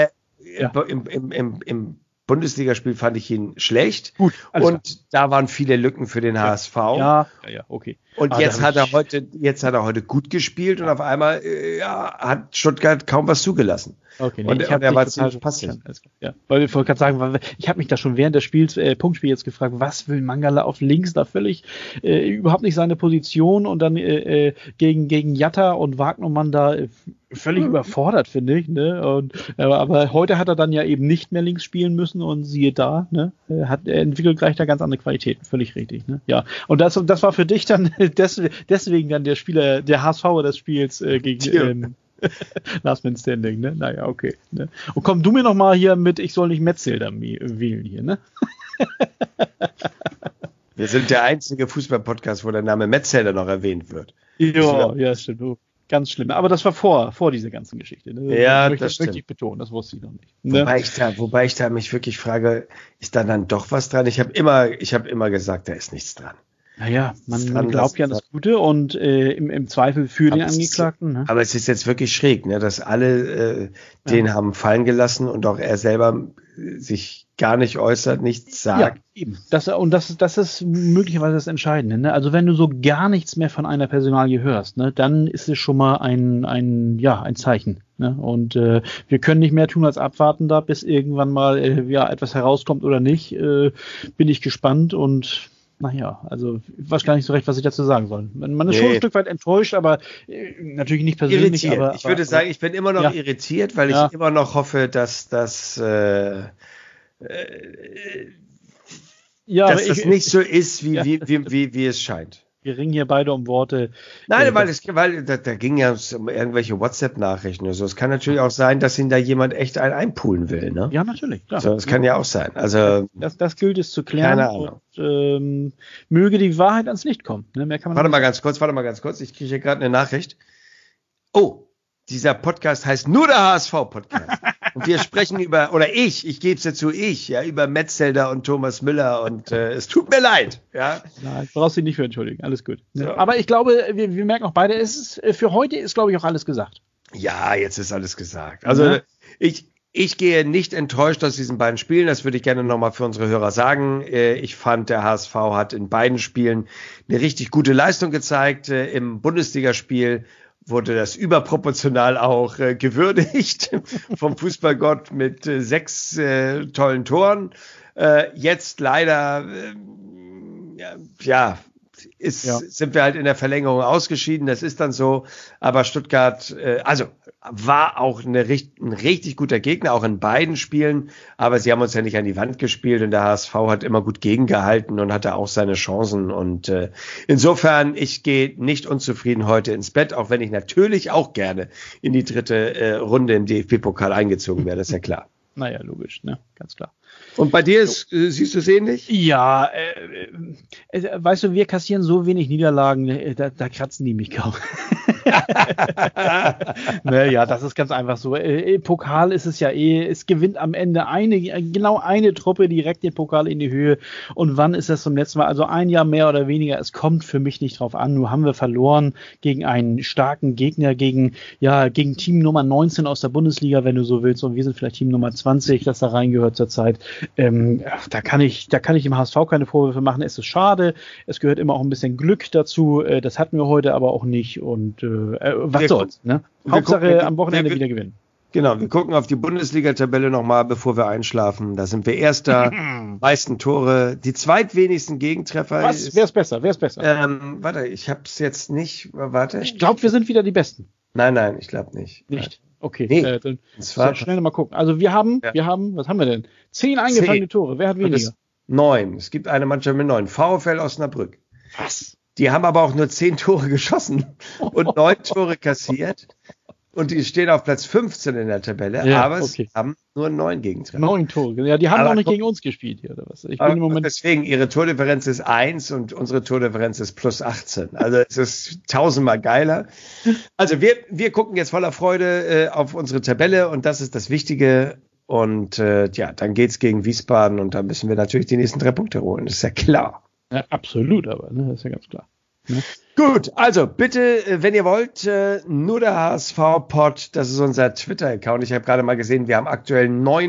im Bundesligaspiel fand ich ihn schlecht. Gut, und klar. Da waren viele Lücken für den HSV. Ja, okay. Und jetzt hat er heute gut gespielt und auf einmal hat Stuttgart kaum was zugelassen. Okay, nee, und er war ziemlich passiv. Ja, weil ich wollte gerade sagen, ich habe mich da schon während des Punktspiels jetzt gefragt, was will Mangala auf links, da völlig überhaupt nicht seine Position und dann gegen Jatta und Wagnermann da völlig überfordert, finde ich. Ne? Aber heute hat er dann ja eben nicht mehr links spielen müssen und siehe da, ne? Er entwickelt gleich da ganz andere Qualitäten, völlig richtig. Ne? Ja, und das war für dich dann deswegen dann der Spieler, der HSVer des Spiels gegen Last Man Standing, ne? Naja, okay. Ne? Und komm du mir noch mal hier mit, ich soll nicht Metzelder wählen hier, ne? Wir sind der einzige Fußball-Podcast, wo der Name Metzelder noch erwähnt wird. Ja, stimmt. Oh, ganz schlimm. Aber das war vor dieser ganzen Geschichte. Ne? Ja, das möchte ich betonen, das wusste ich noch nicht. Ne? Wobei ich da mich wirklich frage, ist da dann doch was dran? Ich habe immer gesagt, da ist nichts dran. Naja, man glaubt ja an das Gute und im Zweifel für den Angeklagten. Ne? Aber es ist jetzt wirklich schräg, ne, dass alle den haben fallen gelassen und auch er selber sich gar nicht äußert, nichts sagt. Ja, eben. Das ist möglicherweise das Entscheidende. Ne? Also wenn du so gar nichts mehr von einer Personalie hörst, ne, dann ist es schon mal ein Zeichen. Ne? Und wir können nicht mehr tun als abwarten da, bis irgendwann mal etwas herauskommt oder nicht. Bin ich gespannt und naja, also ich weiß gar nicht so recht, was ich dazu sagen soll. Man ist schon ein Stück weit enttäuscht, aber natürlich nicht persönlich. Irritiert. Ich würde sagen, ich bin immer noch irritiert, weil ich immer noch hoffe, dass das nicht so ist, wie es scheint. Wir ringen hier beide um Worte. Nein, weil da ging ja um irgendwelche WhatsApp-Nachrichten oder so. Es kann natürlich auch sein, dass ihn da jemand echt einpoolen will, ne? Ja, natürlich, klar. So, das kann ja auch sein. Also das gilt es zu klären. Keine Ahnung. Und, möge die Wahrheit ans Licht kommen. Ne? Mehr kann man warte mal ganz kurz. Ich kriege hier gerade eine Nachricht. Oh, dieser Podcast heißt nur der HSV-Podcast. Und wir sprechen ich gebe es dir zu, über Metzelder und Thomas Müller und es tut mir leid. Ja? Nein, brauchst du dich nicht für entschuldigen, alles gut. So. Aber ich glaube, wir merken auch beide, für heute ist, glaube ich, auch alles gesagt. Ja, jetzt ist alles gesagt. Also Ich gehe nicht enttäuscht aus diesen beiden Spielen. Das würde ich gerne nochmal für unsere Hörer sagen. Ich fand, der HSV hat in beiden Spielen eine richtig gute Leistung gezeigt. Im Bundesligaspiel wurde das überproportional auch gewürdigt vom Fußballgott mit 6 tollen Toren. Jetzt leider, sind wir halt in der Verlängerung ausgeschieden. Das ist dann so. Aber Stuttgart, war auch ein richtig guter Gegner, auch in beiden Spielen. Aber sie haben uns ja nicht an die Wand gespielt und der HSV hat immer gut gegengehalten und hatte auch seine Chancen. Und insofern, ich gehe nicht unzufrieden heute ins Bett, auch wenn ich natürlich auch gerne in die dritte Runde im DFB-Pokal eingezogen wäre. Das ist ja klar. Naja, logisch, ne? Ganz klar. Und bei dir siehst du es ähnlich? Ja, weißt du, wir kassieren so wenig Niederlagen, da kratzen die mich kaum. Naja, das ist ganz einfach so. Pokal ist es ja es gewinnt am Ende genau eine Truppe direkt den Pokal in die Höhe. Und wann ist das zum letzten Mal? Also ein Jahr mehr oder weniger. Es kommt für mich nicht drauf an. Nur haben wir verloren gegen einen starken Gegner, gegen Team Nummer 19 aus der Bundesliga, wenn du so willst. Und wir sind vielleicht Team Nummer 20, das da reingehört zurzeit. Da kann ich dem HSV keine Vorwürfe machen. Es ist schade. Es gehört immer auch ein bisschen Glück dazu. Das hatten wir heute aber auch nicht. Und was soll's, ne? Hauptsache am Wochenende wieder gewinnen. Genau, wir gucken auf die Bundesliga-Tabelle nochmal, bevor wir einschlafen. Da sind wir Erster, meisten Tore, die zweitwenigsten Gegentreffer. Wer ist besser? Warte, ich hab's jetzt nicht, Ich glaube, wir sind wieder die Besten. Nein, ich glaube nicht. Nicht? Okay, nee, dann schnell mal gucken. Also wir haben, was haben wir denn? 10 eingefangene Tore. Wer hat weniger? 9. Es gibt eine Mannschaft mit 9. VfL Osnabrück. Was? Die haben aber auch nur 10 Tore geschossen und 9 Tore kassiert. Und die stehen auf Platz 15 in der Tabelle, aber sie haben nur 9 Gegentreffer. 9 Tore. Ja, die haben doch nicht gegen uns gespielt hier, oder was? Ich bin im Moment deswegen, ihre Tordifferenz ist 1 und unsere Tordifferenz ist plus 18. Also es ist 1000-mal geiler. Also wir gucken jetzt voller Freude auf unsere Tabelle und das ist das Wichtige. Und dann geht's gegen Wiesbaden und da müssen wir natürlich die nächsten 3 Punkte holen. Das ist ja klar. Ja, absolut, aber das ist ja ganz klar. Ne? Gut, also bitte, wenn ihr wollt, nur der HSV-Pod, das ist unser Twitter-Account. Ich habe gerade mal gesehen, wir haben aktuell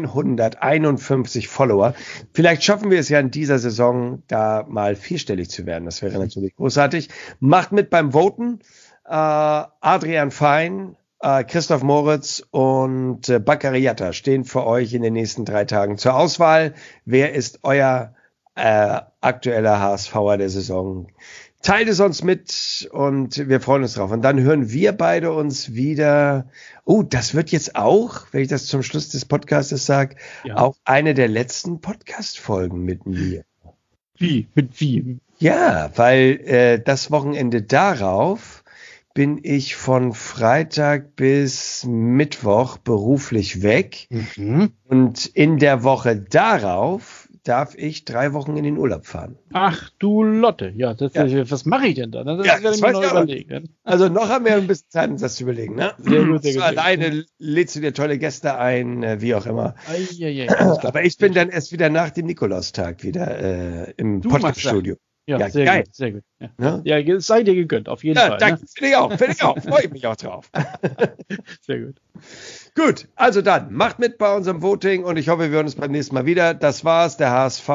951 Follower. Vielleicht schaffen wir es ja in dieser Saison, da mal 4-stellig zu werden. Das wäre natürlich großartig. Macht mit beim Voten. Adrian Fein, Christoph Moritz und Bakary Yatta stehen für euch in den nächsten 3 Tagen zur Auswahl. Wer ist euer aktueller HSVer der Saison? Teilt es uns mit und wir freuen uns drauf. Und dann hören wir beide uns wieder. Oh, das wird jetzt auch, wenn ich das zum Schluss des Podcastes sage, auch eine der letzten Podcast-Folgen mit mir. Wie? Mit wie? Ja, weil das Wochenende darauf bin ich von Freitag bis Mittwoch beruflich weg. Mhm. Und in der Woche darauf darf ich 3 Wochen in den Urlaub fahren. Ach du Lotte, was mache ich denn da? Das werde ich mir noch überlegen. Also noch haben wir ein bisschen Zeit, uns das zu überlegen. Ne? Sehr gut. Alleine lädst du dir tolle Gäste ein, wie auch immer. Aber ich bin dann erst wieder nach dem Nikolaustag wieder im Podcast-Studio. Ja, sehr gut. Ja, es sei dir gegönnt, auf jeden Fall. Danke, finde ich auch. Freue ich mich auch drauf. Sehr gut. Gut, also dann, macht mit bei unserem Voting und ich hoffe, wir hören uns beim nächsten Mal wieder. Das war's, der HSV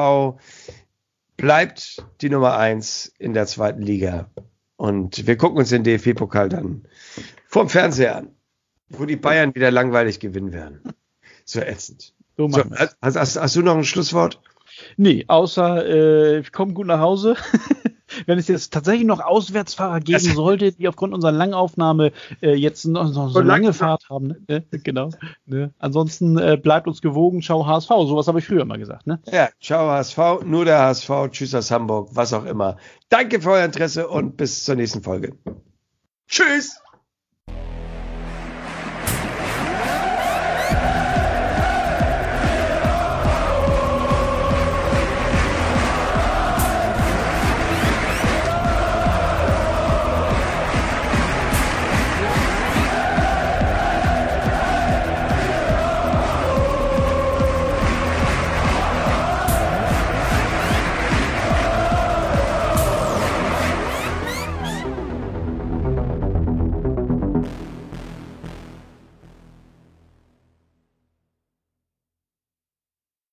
bleibt die Nummer 1 in der 2. Liga. Und wir gucken uns den DFB-Pokal dann vorm Fernseher an, wo die Bayern wieder langweilig gewinnen werden. So ätzend. So, hast du noch ein Schlusswort? Nee, außer ich komme gut nach Hause. Wenn es jetzt tatsächlich noch Auswärtsfahrer geben sollte, die aufgrund unserer langen Aufnahme jetzt noch so lange Fahrt haben. Ne? Genau. Ne? Ansonsten bleibt uns gewogen. Ciao HSV. Sowas habe ich früher mal gesagt. Ne? Ja, ciao HSV. Nur der HSV. Tschüss aus Hamburg. Was auch immer. Danke für euer Interesse und bis zur nächsten Folge. Tschüss.